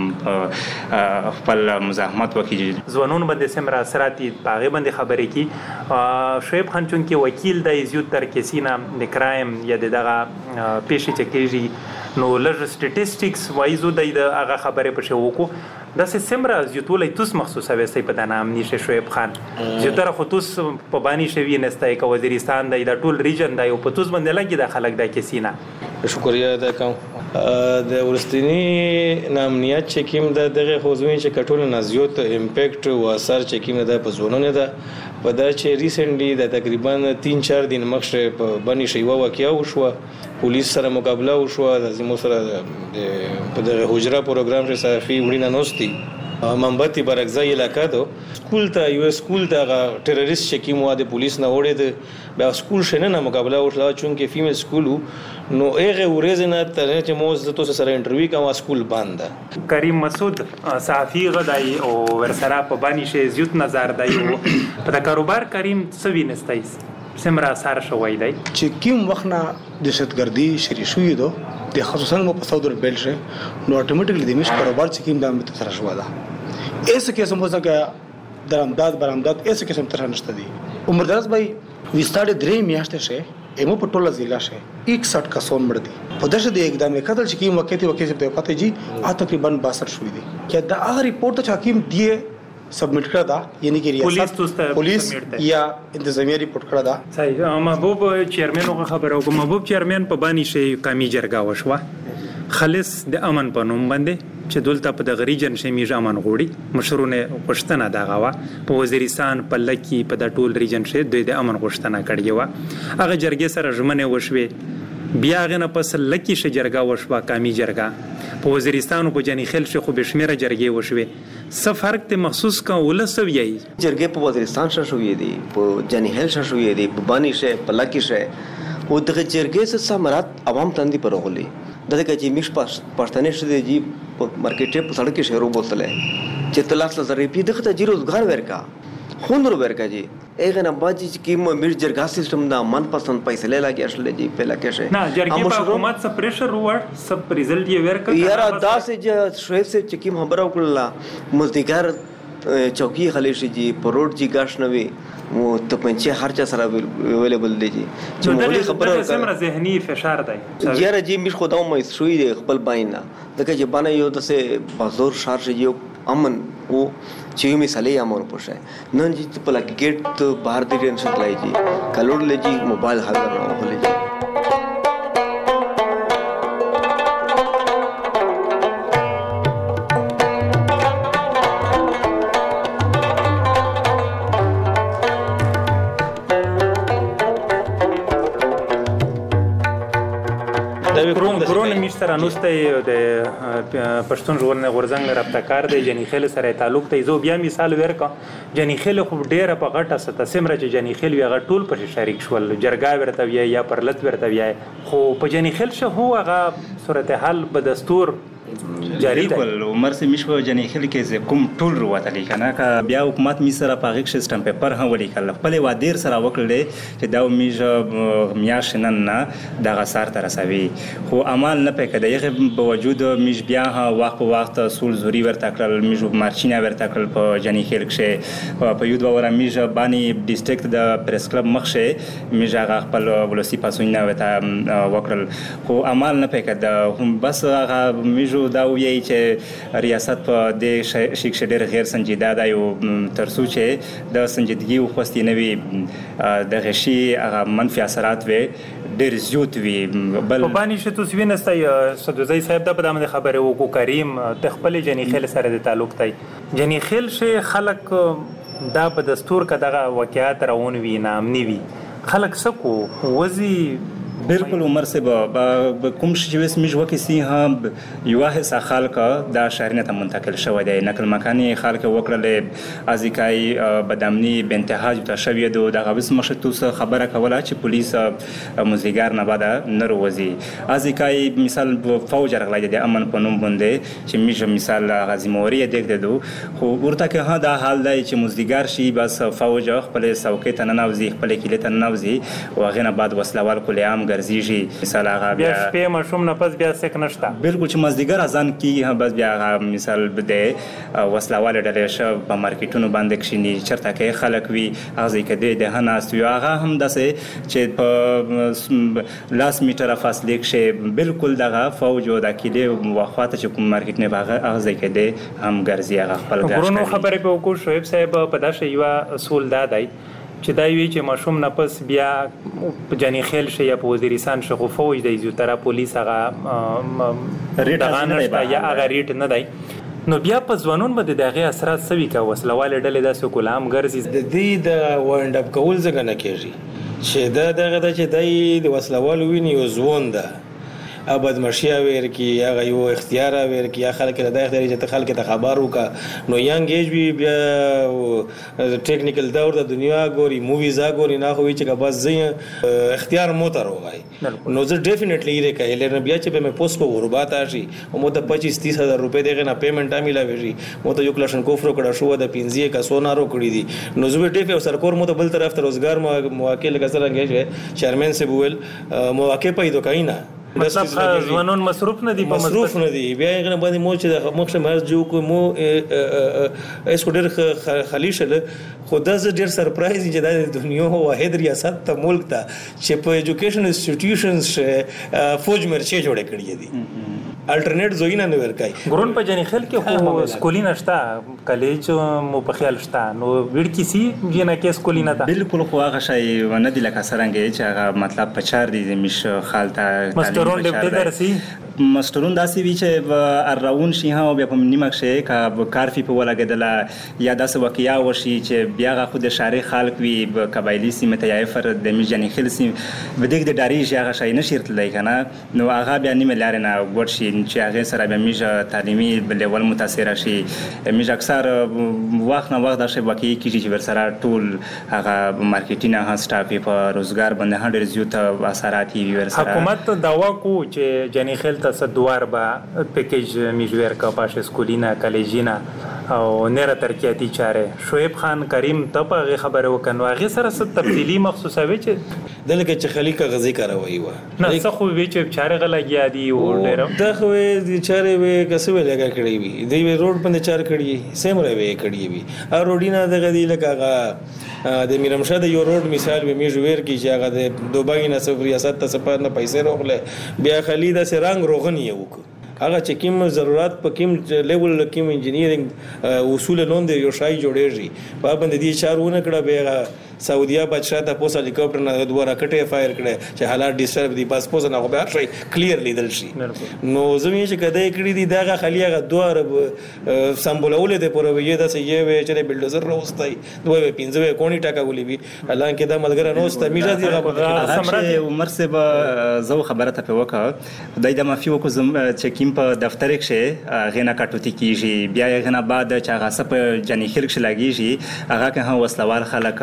S6: میش خپل مزاحمت وکړي
S5: ځوانون باندې سمرا اثرات په هغې باندې خبرې کړي. شعیب خان چونکې وکیل دی زیات تر کسی نه د کرایم یا د دغه پیښې چې کېږي نو لږ سټیټسټکس وایزو دی د هغه خبرې پسې وکړو داسې سمرا زیاتولی توس محسوسوي سی په دا نامني شي شعیب خان زیاتره خو توس په بانی شوي نستی که وزیرستان دی دا ټول ریجن دی او په توس باندې لګي دا خلک دا کسی نه
S7: شکریه ادا کوم د ولستاني نامنیت چې کوم د دغه خوځوي چې کټول نه زیات امپیکټ او اثر چې کوم د پزونونه ده په دا چې ریسنټلی د تقریبا 3-4 دن مخکې په بنی شیوا واقعیا وشو پولیس سره مقابله وشو د زمو سره په دغه حجره پروګرام کې صحافي وړینا نوستي منبتی برګځای علاقہ ته سکول ته یو سکول ته ټیرریست چې کوم واده پولیس نه وړي د بیا سکول شنه نه مقابله وشو چونکه فیمیل سکول نو هغه ورځ نه تر چې موږ د تاسو سره انټرویو کوم سکول بند
S5: کریم مسعود صحافي غدای او ورسره په باندې شي زیات نظر دی په کاروبار کریم څه وینستایس سمرا اثر شوی دی
S8: چې کوم وخت نه د شتګردي شری شوې ده د خصوصا په سعودي بیل شه نو اتوماتیکلی د میش کاروبار چې کوم د متاثر شو ده ایسه کې سمو ځکه درآمدات برآمدات ایسه کې سم تر نشته دي عمر دراز بھائی وستاړي درې میاشتې شه ایمو په ټوله ضلع شه 61 کسان مړ دي په دغه د اقدام کتل چې کوم وکیل ته پته جی تقریبا 62 شوې دي چې دا هغه ریپورت ته حکیم دی سبمټ کړه دا یعنی کې ریاست پولیس یا انتظامیه ریپورت کړه دا
S5: صحیح محبوب چیرمن خبر او محبوب چیرمن په بانی شي کمی جرګه وشوه خالص د امن په نوم باندې چې دلته په دغه ریجن شي میژ امن غوړي مشرونه غوښتنه دغه وا په وزیرستان په لکی په د ټول ریجن شي د امن غوښتنه کړې و هغه جرګې سره ژمنه وشوي بیا غنه پس لکی شي جرګه وشوه کمی جرګه په وزیرستان په جنې خل شي خو بشمیره جرګې وشوي څه فرق ته محسوس کا ولسوي
S9: جرګې په وزیرستان شوې دي په جنې خل شوې دي په بانی شي په لکی شي او دغه جرګې څخه سمرات عوام تندې پر غولي دغه چې میش پښتنې شته دي په مارکیټ په سړک کې شهرو بوتله چې تلاش لزرې پی دغه ته روزګار ورکا خون ورکا جی اګه نه باجی چې کوم میش جرګه سیستم دا من پسند پیسې لګي اصل جی په لکه شي
S5: نه جرګې په حکومت څخه پریشر ور سب ریزلټ یې ورکا
S9: یاره داسې چې شوي سه چې کوم خبره وکړه مزدګار چوکي خلیشي جی په روډ جی گاش نوي مو ته پنځه هر چا سره اویلیبل دی جی
S5: چې مولي خبره سمره ذهني فشار دی
S9: یاره جی میش خدای مې شوي دی خپل باینه دغه چې باندې یو دسه بازور شار شي یو امن او چې می سالي امر پوښه نن چې په لکه ګیټ ته بهر دی ټینشن لای جی کلوډ لجی موبایل حاضر نه ولې جی
S5: کرون میشتر انوسته د پښتون ژوند غورځنګ رابطه کار دی جنې خل سره تعلق ته زو بیا مثال ورکا جنې خل خو ډیره په غټه سته سمره چې جنې خل وی غ ټول په شریک شول جرګا ورته وی یا پر لت ورته وی خو په جنې خل شه هو هغه صورت حال په دستور جاری دی
S6: بالکل عمر سي مش په جنې خل کې کوم ټول وروتلی کنه کا بیا حکومت می سره په غیښ سیستم پیپر هم ولیکل خپل وادیر سره وکړل چې دا میج میاشنن نه د غسار تر رسوي خو عمل نه پکې دغه باوجود میج بیا وخت په وخت سول زوري ورته کړل میج مارچینا ورته کړل په جنې خل کې په یو دوه میج باندې ډیسټریکټ د پریس کلب مخشه میج هغه خپل ولسی پاسونه وته وکړل خو عمل نه پکې دا بس هغه میجو دا وی چې ریاست په د شیک شډر غیر سنجیده دا یو ترڅو چې د سنجیدګي او خوستي نوي د غشي هغه منفي اثرات وي ډېر زیات وي بل
S5: په باندې شته توسوي نسته سدوزي صاحب دا په دامه خبره وکړو کریم تخپل جنې خل سره د تعلق دی جنې خل شي خلک دا په دستور کې دغه واقعیت راون وي نامني وي خلک سکو وزي
S6: بالکل عمر سے کوم شي چې وسمج وکي سي هم یو حصہ خلک دا شهرینه ته منتقل شوی دی نقل مکاني خلک وکړل ازیکای بدامني بنتهاج ته شوی دی د غوس مشتو خبره کوله چې پولیس مزګار نه بعد نروزي ازیکای مثال فوج راغلی دی امن پنوم باندې چې میجه مثال غازی موري دغه خو ورته که ها دا حال دی چې مزګار شي بس فوج خپل سوکې ته ننوزي خپل کلی ته ننوزي او غنه بعد وسلوال کلیام ګرځيږي مثال هغه بیا
S5: شپې مشوم نه پس بیا سک نشتا
S6: بالکل چې مزدګر اذان کی بس بیا هغه مثال بده وسلواله ډلې شو په مارکیټونو باندې کښینی چرته کې خلک وی هغه کې د هناست یو هغه هم داسې چې په لاس میټر فاصله کې بالکل دغه فوج او د کلی واخواته چې کوم مارکیټ نه باغه هغه کې د هم ګرځي هغه خپل
S5: ګورنو خبرې په وکړ شعیب صاحب په داسې یو اصول دادای چې دا وی چې مشوم نه پس بیا جنې خیل شي یا په وزیرستان شغو فوج د یو طرف پولیس هغه ریټ یا هغه ریټ نه دی نو بیا په ځوانون باندې دغه اثرات سوي کا وسلواله ډلې د سکولام ګرځي
S7: د دې د وایند اپ کول څنګه نه کیږي چې دا دغه چې د وسلوالو ویني او ځوان ده ابد مشیا ویر کی هغه یو اختیار ویر کی خلک له داخله چې خلک ته خبر وکا نو یانګ ایج بي بیا ټیکنیکل دور د دنیا ګوري موویز ګوري نه خو چې بس زه اختیار موتر وای نو زه ډیفینیټلی یې کوي لرنه بیا چې به مې پوسټ کو وربات راشي او مو ته 25-30,000 روپے دغه نه پیمنٹ ملاوي مو ته یو کلشن کوفر کړه شو د 15 کا سونارو کړی دي نو زه ډیفه سرکور مو ته بل طرف ته روزګار مواقع لګسل انګیج چیرمن سے بوول مواقع پیدا کینا
S5: مطلب ځوانون مصروف نه دي په
S7: مصروف نه دي بیا یې باندې مو چې مخشه مرز جو کو مو اس کو ډېر خلیشه خو دا ډېر سرپرایز چې د دنیا واحد ریاست ته ملک ته چې په ایجوکیشن انسټیټیوشنز فوج مرچه جوړه کړی دي الټرنیټ زوینه نه ورکای
S5: ګرون په جنې خل کې خو سکولي نشتا کالج مو په خیال شتا نو وړ کیسي جنا کې سکولي نه ده
S6: بالکل خو هغه شی ونه دی لکه سرنګ چې هغه مطلب په چار دي مش خالته
S5: مسترون ډیپټي درسي
S6: مسترون داسې وی چې راون شي ها بیا په نیمک شي کا کارفي په ولګدل یا داسې واقعیا وشي چې بیا خو د شاري خلک وی قبایلی سیمه ته یې فر د میجنې خل سیم بدیګ د داری هغه شي نشیرت لای کنه نو هغه بیا نیمه لار نه ګډ شي چې هغه سره به میجه تعلیمي بلول متاثر شي میجه اکثر وخت نه وخت د شي واقعي کیږي چې ور سره ټول هغه مارکیټینګ ها سټاف په روزګار باندې هډر زیات اثرات وي ور سره
S5: حکومت داوا کو چې جنې خل تصدوار با پیکیج میجویر کا پاش سکولینا کالجینا او نره ترکیاتی چاره شعیب خان کریم ته په خبره وکنو هغه سره ست تبدیلی مخصوصه وی چې
S7: دلته چې خلیقه غزي کاروي و
S5: نه څه خو وی چې چاره غلګیا دي او ډیر
S7: دا خو د چاره وی کسو لګا کړی وی دی روډ باندې چار کړی سیم روي کړی وی ا روډینا دغه دی لګا د میرمشه د یو روډ مثال به میجویر کی چې هغه د دوبای نه سفر ریاست ته سفر نه پیسې روغله بیا خلیدا سه رنگ روغنی یو هغه چې کوم ضرورت په کوم لیول کوم انجینیرینګ اصول نون دی یو شای جوړیږي په باندې دي چارونه کړه به سعودیا بادشاہ ته پوس هلیکاپټر نه دوه راکټه فایر کړه چې حالات ډیسټرب دي بس پوس نه غوړ شي کلیر لیدل شي نو زمي چې کده کړی دي داغه خلیغه دوه رب سمبولول دي پرویه د سې وی چې بلډوزر روستای دوه 15 کونی ټاکا ولي وی الان کې دا ملګری نو ست میجا دی
S6: غو عمر سے زو خبره ته وکړه دای د مافي وکړه چې کیم په دفتر کې غینا کټوتی کیږي بیا غینا بعد چې هغه سپ جنې خلک لګیږي هغه که هم وسلوال خلک باته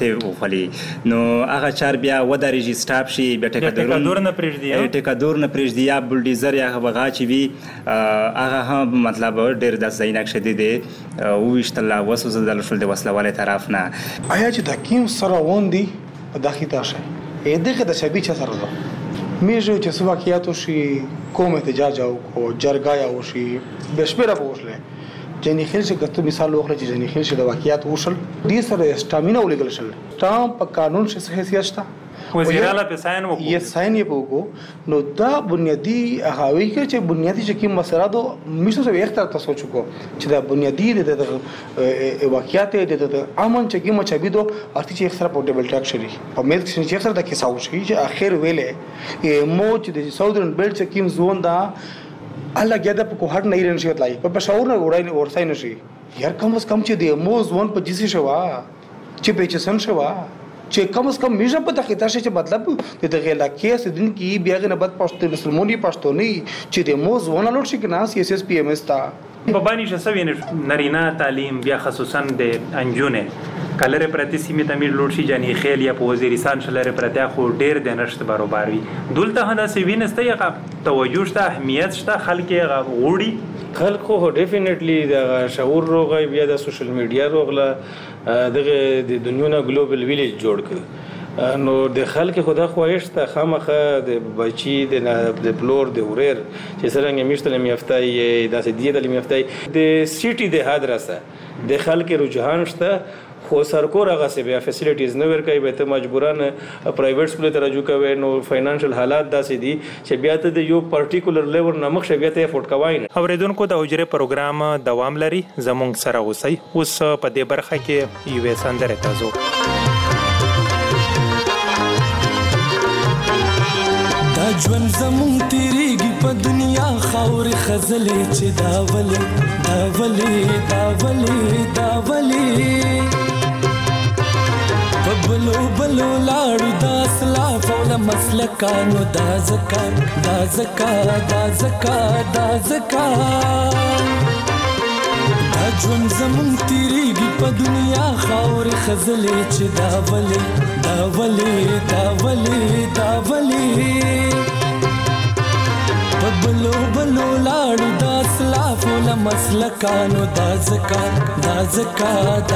S6: پیسې وخولي نو هغه چار بیا ودرېږي سټاپ شي بیا ټیکادور نه پرېږدي یا بلډیزر یا هغه چې وي هغه هم مطلب ډېر داسې ځایونه کښې دی وویشتل وسوځېدل شول د وسله طرف نه
S8: آیا چې د کیم سره وندي په داخلي تاشه دغه د شبي چا سره ده میږي چې څه واقعیت وشي کوم احتجاج او جرګه وشي بشپره وشله جنی خیل چې کته مثال وکړه چې جنی خیل چې د واقعیت وشل دې سره اسټامینا ولګل شل تام په قانون څه حیثیت شته
S5: وزیر اعلی په ساين وکړو
S8: یې ساين یې وکړو نو دا بنیادی هغه کې چې بنیادی چې کوم مسله دو مشته سو یو تر تاسو چکو چې دا بنیادی د واقعیت د امن چې کوم چې بيدو ارتي چې اکثر پورټیبل ټاک شری په مې چې اکثر د کیسه وشي چې اخر ویلې مو چې د ساوثرن بیلټ چې کوم زون دا الله ګدا په کوهټ نه لري نشي تلای په پښاور نه وړای ورسای نشي یار کم از کم چې د موز ون په جسي شوا چې په چسن شوا چې کم از کم میژه په تخیته شي چې مطلب د دغه علاقې سدن کې بیا غنه بد پښتو مسلمانۍ پښتوني چې د موز ون لوټ شي کنه سی اس اس پی ام اس تا
S5: په باندې شسوي نرینا تعلیم بیا خصوصا د انجونه کلره پرتی سیمه تعمیر لوټ شي جانی خیل یا په وزیرستان شلره پرتی خو ډیر د نشته برابر وي دلته هدا سی وینسته یا توجه شته اهمیت شته خلک غوړي
S7: خلکو ډیفینیټلی د شعور روغي بیا د سوشل میډیا روغله دغه د دنیا نه ګلوبل ویلیج جوړ کړ نو د خلک خدا خواهش ته خامخه د بچی د پلور د وریر چې څنګه میشتل میافتای داسې دی د میافتای د سیټي د هادرسه د خلک رجحان شته خو سرکور هغه څه بیا فیسیلیټیز نه ورکوي به ته مجبوران پرایویټ سکول ته رجوع کوي نو فاینانشل حالات داسې دي چې بیا ته د یو پارټیکولر لیول نه مخ بیا ته افورد کوي نه
S5: اوریدونکو د حجره پروګرام دوام لري زمونږ سره اوسئ اوس په دې برخه کې یو سندره تاسو
S2: دا ژوند زمون تیریږي په دنیا خاور خزلې چې دا ولې په بلو لاړو دا اسلاف او مسلکانو دا زکات دا ژوند زمون تیریږي په دنیا خاور خزلې چې دا ولې په بلو لاړو دا اسلاف او مسلکانو دا زکات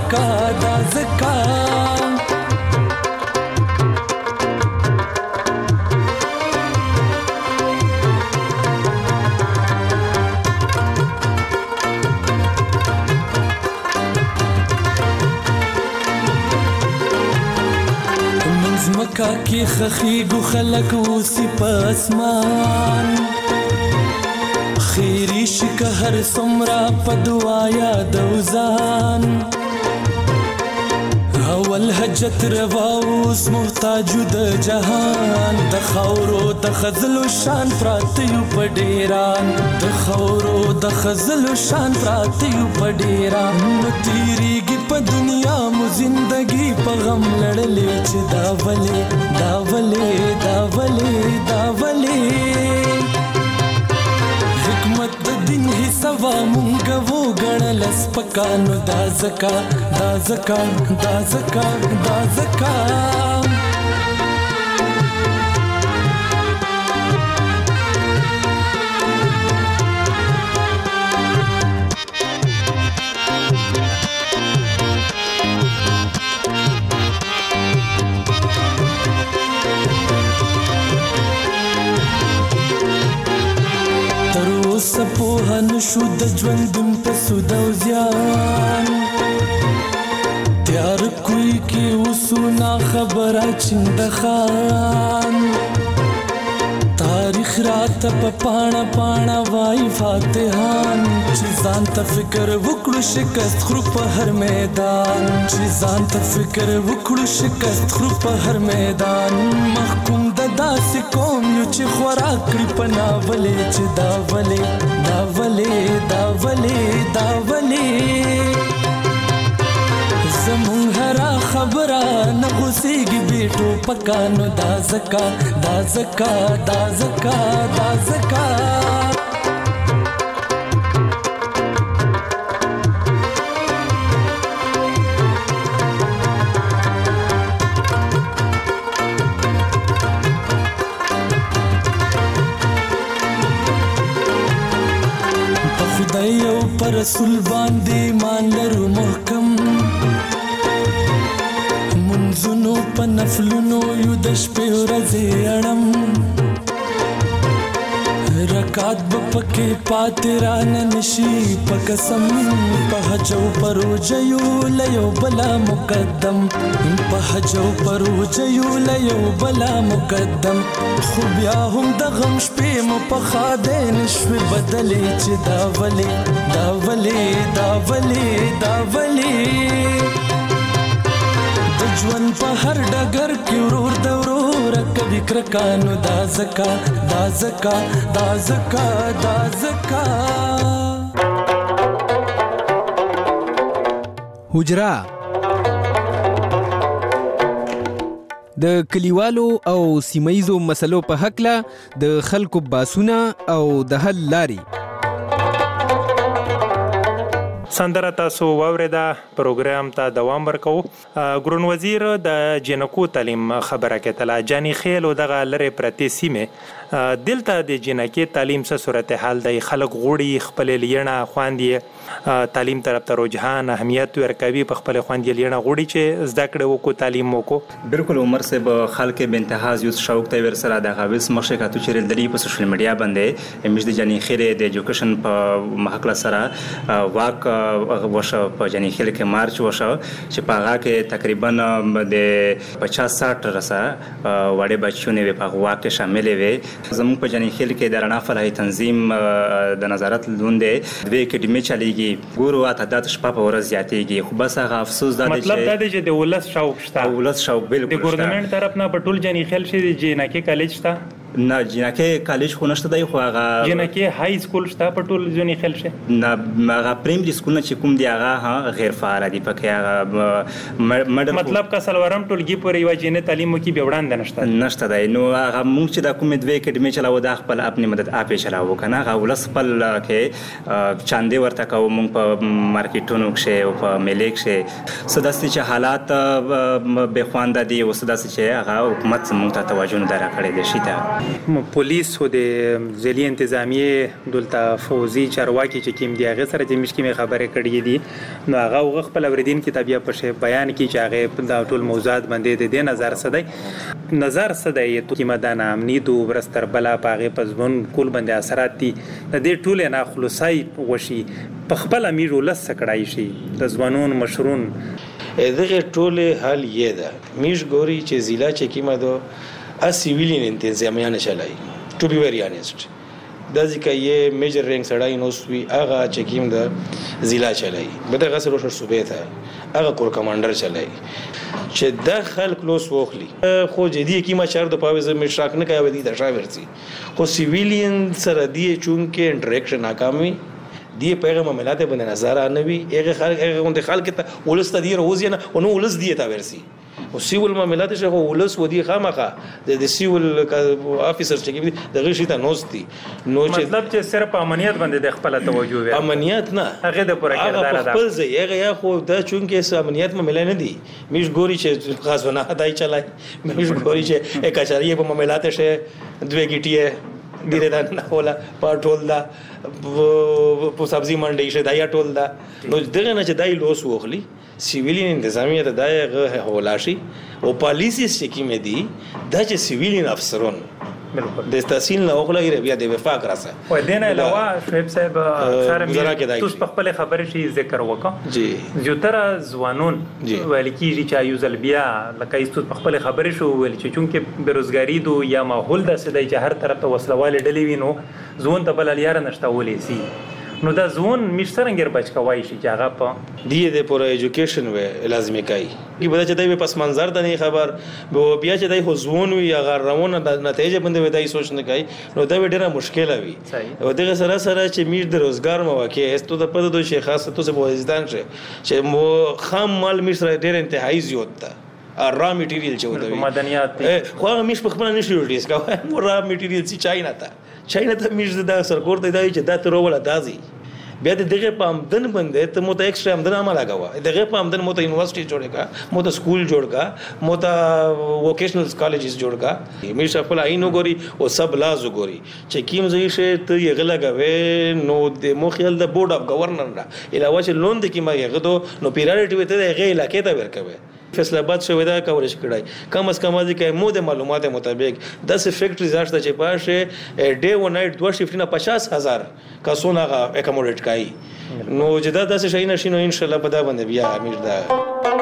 S2: مکا کې خخیګو خلک اوسې په اسمان خیری شکه هر څومره په دعا یادو ځان اول حجت روا اوس محتاج د جهان د خاورو د خزلو شان پراتیو په ډیران د خاورو د خزلو شان پراتیو په ډیران نو تیریږي په دنیا مو زندگی په غم لړلې چې دا ولې حکمت د دین حسابه مونږ وګڼل سپکانو دا زکات سپوه نشو د ژوندون په سود او زیان تیار کوي کې وسونا خبره چند خان تاریخ رات په پاڼه وای فاتحان چې ځان ته فکر وکړو شکست خرو په هر میدان په هر میدان محکوم د داسې قوم یو چې خوراک کړي په ناولې چې دا ولې زمون هرا خبره نه غوسیږي بیٹو پکانو دا زکات خدای یو پر رسول باندې مان لرو محکم منځونو په نفلونو یو د شپې ورځې اړم رکات بپکې پاتې رانه نشي په قسم په حج او په روژه یو له یو بلا مقدم په حج او په روژه یو له یو بلا مقدم خو بیا هم د غم شپې مو په خاده نشوې بدلې چې دا ولې دا ولې دا ولې دا ولې د ژوند په هر ډګر کې ورور د ورور کبي کرکانو دا زکا دا زکا دا زکا دا زکا
S4: حجرا د کلیوالو او سیمایزو مسلو په حقله د خلکو باسونه او د حل لاري
S5: سندره تاسو واوریده پروګرام ته دوام ورکو ګرون وزیر د جنکو تعلیم خبره کتله جانی خیل او دغه لری پرتی سیمه دلته د جنکی تعلیم سره صورتحال د خلک غوړي خپل لینا خواندې تعلیم طرف ته رجحان اهمیت ورکوي په خپل خواندې لینا غوړي چې زده کړه وکړو تعلیم وکړو
S6: بالکل عمر صاحب خلک به انتها یوز شوق ته ور سره د غوښ مخه کاتو چې د په سوشل میډیا باندې مش د جانی خیل د ایجوکیشن په محکله سره واک وشو په جانی خیل کې مارچ وشو چې په هغه کې تقریبا د 50-60 رسا وړي بچونه په واک کې شامل وي زموږ په جانی خیل کې د رڼا فلاحي تنظیم د نظارت لوندې د اکیډمي چلیږي ګورو تعداد شپه په ورځ زیاتېږي خو بس هغه افسوس ده
S5: مطلب دا دی چې د ولس شوق شته
S6: ولس شوق بالکل
S5: د ګورنمنت طرف نه په ټول جانی خیل شي جنکی کالج شته
S6: نه جنکی کالج خو نشته دی خو هغه
S5: جنکی های سکول شته په ټول جنی خیل شي
S6: نه هغه پرایمري سکول نه چې کوم دی هغه غیر فعال دي پکې هغه
S5: مطلب کا سلورم ټولګي پورې یو جنې تعلیم کې به وړاندې
S6: نشته دی نو هغه موږ چې د کوم دوی اکیډمي چلاو د خپل خپل مدد اپې چلاو کنه هغه ولس خپل کې چاندې ورته کوو موږ په مارکیټونو کې او په میلې کې سداسي چې حالات به خوانده دي او سداسي چې هغه حکومت موږ ته توجه نه درکړي دي شته
S5: پولیس او د ځلي انتظامیه دلته فوزي چارواکي چې کیم دی هغه سره چې مشکمه خبره کړې دي نو هغه خپل اوریدین کتابیا په بیان کې چې هغه د ټول موضوعات باندې د نظر سدای ته مدانه امنی دو ورستر بلا پاغه پزبون کول باندې اثرات دي د دې ټول نه خلاصای وشي په خپل امیر ولس سکړای شي د ځوانون مشرون
S7: دغه ټول حل یې ده میش ګوري چې ضلع چې کیمه دو سیویلین انتظامیه نه چلای ټو بی ویری انیسټ د ځکه یې میجر رینک سړای نو سوي هغه چې کیم د ضلع چلای بده غسر وشر صوبې ته هغه کور کمانډر چلای چې د خلک لوس وخلی خو جدي کیما شهر د پاوز مشراک نه کوي د شاورسي خو سیویلین سره دی چونکه انټریکشن ناکامي دی پیغام عملات باندې نظر نه وي هغه خلک ته ولست دی روزینه او نو ولست دی ته ورسي او سیول معاملات شغه ولس ودی خامخه د سیول افیسر چې د غشي ته نوستي نو چې
S5: مطلب چې صرف امنیت باندې د خپل توجه وي
S7: امنیت نه
S5: هغه د پوره کردار ده
S7: خپل ځای هغه یا خو د چونکه امنیت معاملې نه دي میش ګوري چې خاصونه هداي چلای میش ګوري چې اکاچاری په معاملات شه دوه گیټیه ډیره نه ولا پټول دا په سبزی منډي شه دایا ټول دا نو دغه نه چې دای لوس وخلی سیویلین انتظامیه ته دغه هولاشي او پالیسي سکیمه دي د چې سیویلین افسرون
S5: بالکل
S7: د تحصیل نه اوغله بیا د وفاق راسه
S5: و دینه علاوه شعیب صاحب سره توس په خپل خبرې شي ذکر وکړه
S7: جی
S5: جو تر ځوانون ویل کیږي چې یو ځل بیا لکه ایستو په خپل خبرې شو ویل چې چونکه بیروزګاری دو یا ماحول د سدای چې هر طرف ته وسلواله ډلې وینو ځوان ته بل لیار نشته ولې سي نو دا ځوان مشترنګر بچ کوي شي چې هغه په
S7: دی د پوره ایجوکیشن و لازمي کوي کی بده چې دای پس منظر د نه خبر به بیا چې دای ځوان وي هغه روانه د نتیجه باندې ودای سوچ نه کوي نو دا ډیره مشکله وي او دغه سره سره چې میر د روزګار مواقع استو د پد دوی شیخ خاصه تو سه بوزدان شه چې مو خام مال مصر ډیر انتهایی زیات ده را میټیریل چې ودوي
S5: مدنیات
S7: خو هغه مش په خپل نشي ورډیس کوي مو را میټیریل چې چاینا ته میش د سرکور ته دی چې دا تر ولا دازي بیا دغه په آمدن باندې ته مو ته ایکسترا آمدن عمل لګاوه دغه په آمدن مو ته یونیورسيټي جوړ کا مو ته سکول جوړ کا مو ته ووکیشنل کالجز جوړ کا همیشه خپل عینو ګوري او سب لازو ګوري چې کیم زوی شه ته یې غلګوي نو د مو خیال د بورډ اف گورنر را علاوه چې لون د کیما یې غدو نو پیرالټي وته د غي علاقې ته ورکوي فیصله باد شوی دا کورش کړای کم از کم ځکه مو د معلوماتو مطابق 10 فیکټریز راځي چې پاشه ډے و نایټ دوه شیفټونه 50,000 کسونه اکوموډیټ کای نو جدا 10 شي نشینو ان شاء الله په دا باندې بیا امیر دا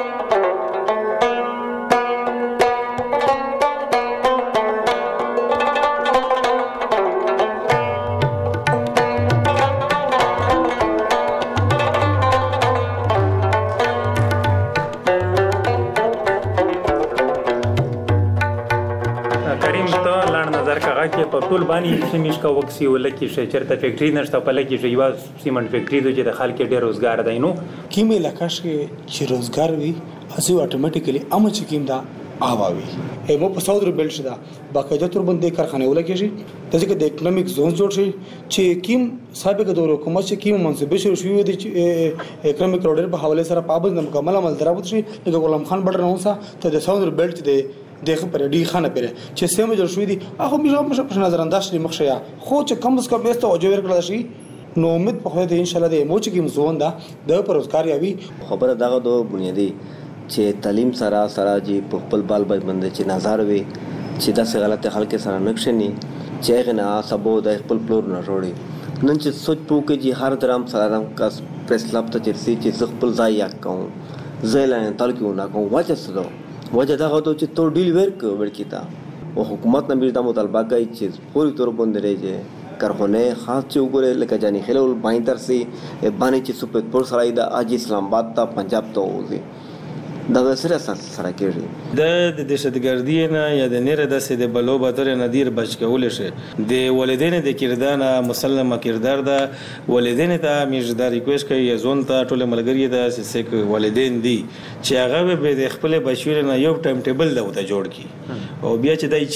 S5: په ټول باندې سیمش کا وکسي ولکه چرته فیکټری نشته په لکه چې یو سیمنټ فیکټری د چې د خلک ډېر روزګار دی نو
S8: کیمه لکاش چې روزګار وي اسی اتوماتیکلی امه چې کیم دا آواوي مو په ساوث بیلټ شدا باقاعده تر باندې کارخانه ولکه شي دغه د اکونومیک زون جوړ شي چې کیم سابقه دور حکومت چې کیم منصب شوی دی چې اکونومیک روډر په حواله سره پابند مکمل عمل دراوت شي د غلام خان بډر نو ته د ساوث بیلټ دی دغه پر ډی خانه پره چې سیمه جوړ شوې دي هغه موږ په نظر انداز لري مخشیا خو چې کم از کم یسته اوجو ورکړل شي نو امید په خو دې ان شاء الله د موچ کې زون دا د پروزګار یاوي
S9: خبره دغه دوه بنیادی چې تعلیم سره جی په خپل بال باندې چې نظر وي چې داسې غلطه خلک سره نقشني چې هغه نه سبو د خپل پلور نه جوړي نن چې سوچ پوکې جی هر درام سره کس پریس کلب ته چې خپل ځای یا کوم زیلان تلکو نه کوم واچسدو وجه دا غوډو چې تو ډیل ورکیتا او حکومت نه بیرته مطالبه کوي چې پوری تور باندې راځي کارخونه خاص چې وګوره لکه جانی خلول باندې سي باندې چې سپت پور سړای د اج اسلام آباد ته پنجاب ته وځي دا سره سره کېږي
S7: د دهشتګردي نه یا د نیر د سید بلو باتر نادر بچ کول شي د والدین د کردار مسلمه کردار د والدین ته میجدار ریکوست کوي زون ته ټول ملګری د سیک والدین دي چې هغه به د خپل بچو نه یو ټایم ټیبل د وته جوړ کی او بیا چې دای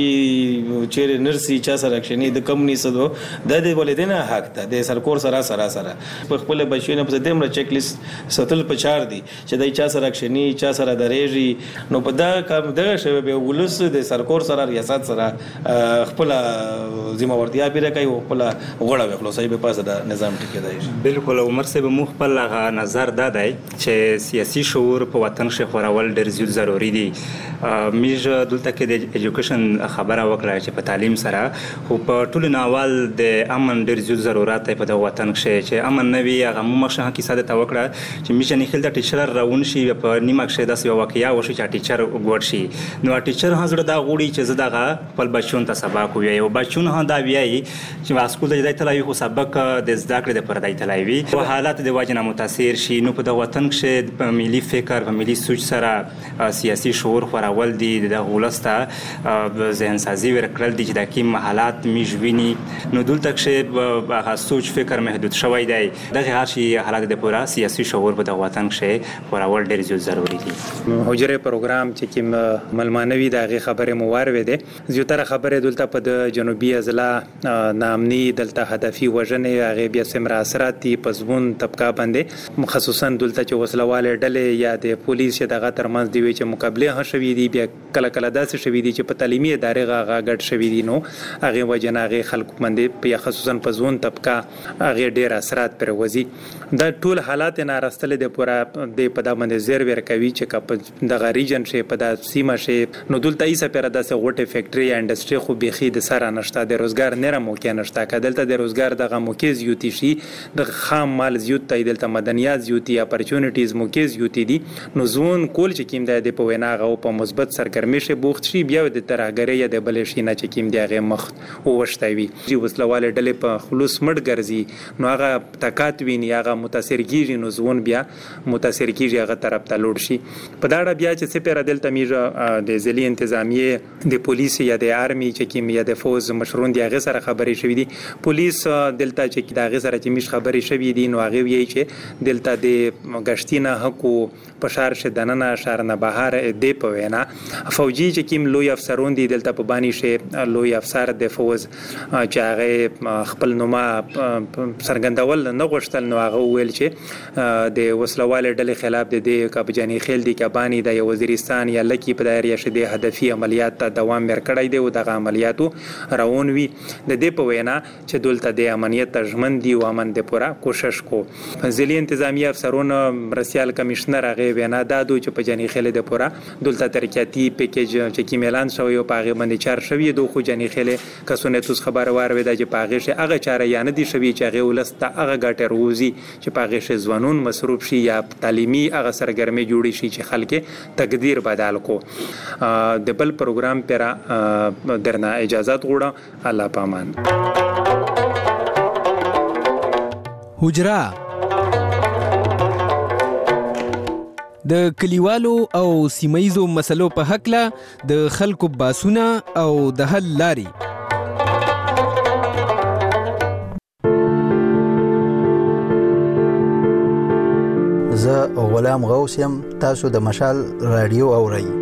S7: چیرې نرسي چا سره اکشنی د کمنی سدو د والدین حق ته د سرکور سره په خپل بچو نه په دمر چیک لیست ستل پچار دي چې دای چا سره اکشنی چا سره درېږي نو په دا کار دغه شوی به ولس د سرکور سره ریاست سره خپل ذمہ وارتیا به کوي او خپل غوړه وکړو صحیح په پاسه د نظام ټکی دی
S6: بالکل عمر صاحب مو خپل نظر دادای چې سیاسي شعور په وطن کې خورول ډېر زیات ضروری دي میج دلته کې د ایجوکیشن خبره وکړه چې په تعلیم سره خو په ټول ناوال د امن ډېر زیات ضرورت په د وطن کې چې امن نوي هغه مو مخه کې ساده توکړه چې میش نه خل د ټیچر راون شي په نیمه کې داس یو واقعیا وشي چې ټیچر وګور شي نو ټیچر هغه دا غوړي چې زداغه خپل بچون ته سبق وي او بچون هم دا ویایي چې واسکول د تلایي خو سبق د زده کړې د پردای تلایي او حالات د واجنه متاثر شي نو په د وطن کې په ملي فکر په ملي سوچ سره سیاسي شعور خورول دي د غولسته ذهن سازي ورکړل دي چې د کوم حالات میژویني نو دلته کې هغه سوچ فکر محدود شوی دی دغه هرشي حالات د پورا سیاسي شعور په د وطن کې خورول ډېر ضروري دي
S5: حجره پروګرام چې کوم ملمانوي دغه خبره موارد ده زیاتره خبره دلته په د جنوبي اضلاع نامني دلته هدفي وژنې هغه بیا سمرا اثرات دي پزبون طبقه باندې خصوصا دلته چې وسلواله ډلې یا د پولیس دغه ترمنځ دی چې مقابله ها شوې دي بیا کله کله داسې شوې دي چې په تعلیمي ادارې غا غټ شوې دي نو هغه وجناغه خلکو باندې په خصوصا پزون طبقه هغه ډېر اثرات پر وځي د ټول حالات نه راستل د پورا د پدا باندې زیر ور کوي چې کپ د ریجن شي په د سیمه شي نو دلته ایسه پر د غوټه فیکټری یا انډستری خو بيخي د سره نشته د روزګار نه موقع نشته کدلته د روزګار دغه موقع زیوتی شي د خام مال زیوت ته دلته مدنیات زیوتی اپورچونټیز موقع زیوتی دي نو زون کول چې کیم د په ویناغه او په مثبت سرګرمي شي بوخت شي بیا د ترهګری یا د بلې شي نه چې کیم دیغه مخ او وشتوي چې وسلواله ډلې په خلوص مړ ګرځي نو هغه طاقت ویني هغه متاثر کیږي نو زون بیا متاثر کیږي هغه طرف ته جوړ شي په دا اړه بیا چې سپیره دلته میږه د ځلي انتظامیه د پولیس یا د آرمي چې کیم یا د فوز مشرون دی هغه سره خبرې شوې دي پولیس دلته چې دا هغه سره چې میش خبرې شوې دي نو هغه وی چې دلته د غشتینه حقو په شهر شه دننه شهر نه بهر دی په وینا فوجي چې کیم لوی افسرون دي دلته په بانی شه لوی افسر د فوز چې هغه خپل نوما سرګندول نه غوښتل نو هغه ویل چې د وسلواله ډلې خلاف د دې کابجانی خیل دي کبانی د وزیرستان یا لکی په دایره شه د هدفي عملیات ته دوام ورکړی دی او دغه عملیاتو روان وي د دې په وینا چې دلته د امنیت ترجمن دی او امن د پورا کوشش کو ځلي انتظامی افسرون مرسیال کمشنر هغه وینا دادو چې په جنی خیل د پورا دلته ترکیاتی پیکیج چې کی اعلان شوی او پاغه باندې چار شوی دوه خو جنی خیل کسونه توس خبر وار ودا چې پاغه شه هغه چاره یا نه دی شوی چې هغه ولسته هغه ګټه روزي چې پاغه شه ځوانون مصروف شي یا تعلیمي هغه سرګرمي جوړی شي چې خلک تقدیر بدل کو د بل پروګرام پر درنه اجازه غوړه الله پامان
S4: حجرا د کلیوالو او سیمایزو مسلو په حق له د خلکو باسونه او د حل لاري
S17: زه غلام غوث یم تاسو د مشال رادیو اورئ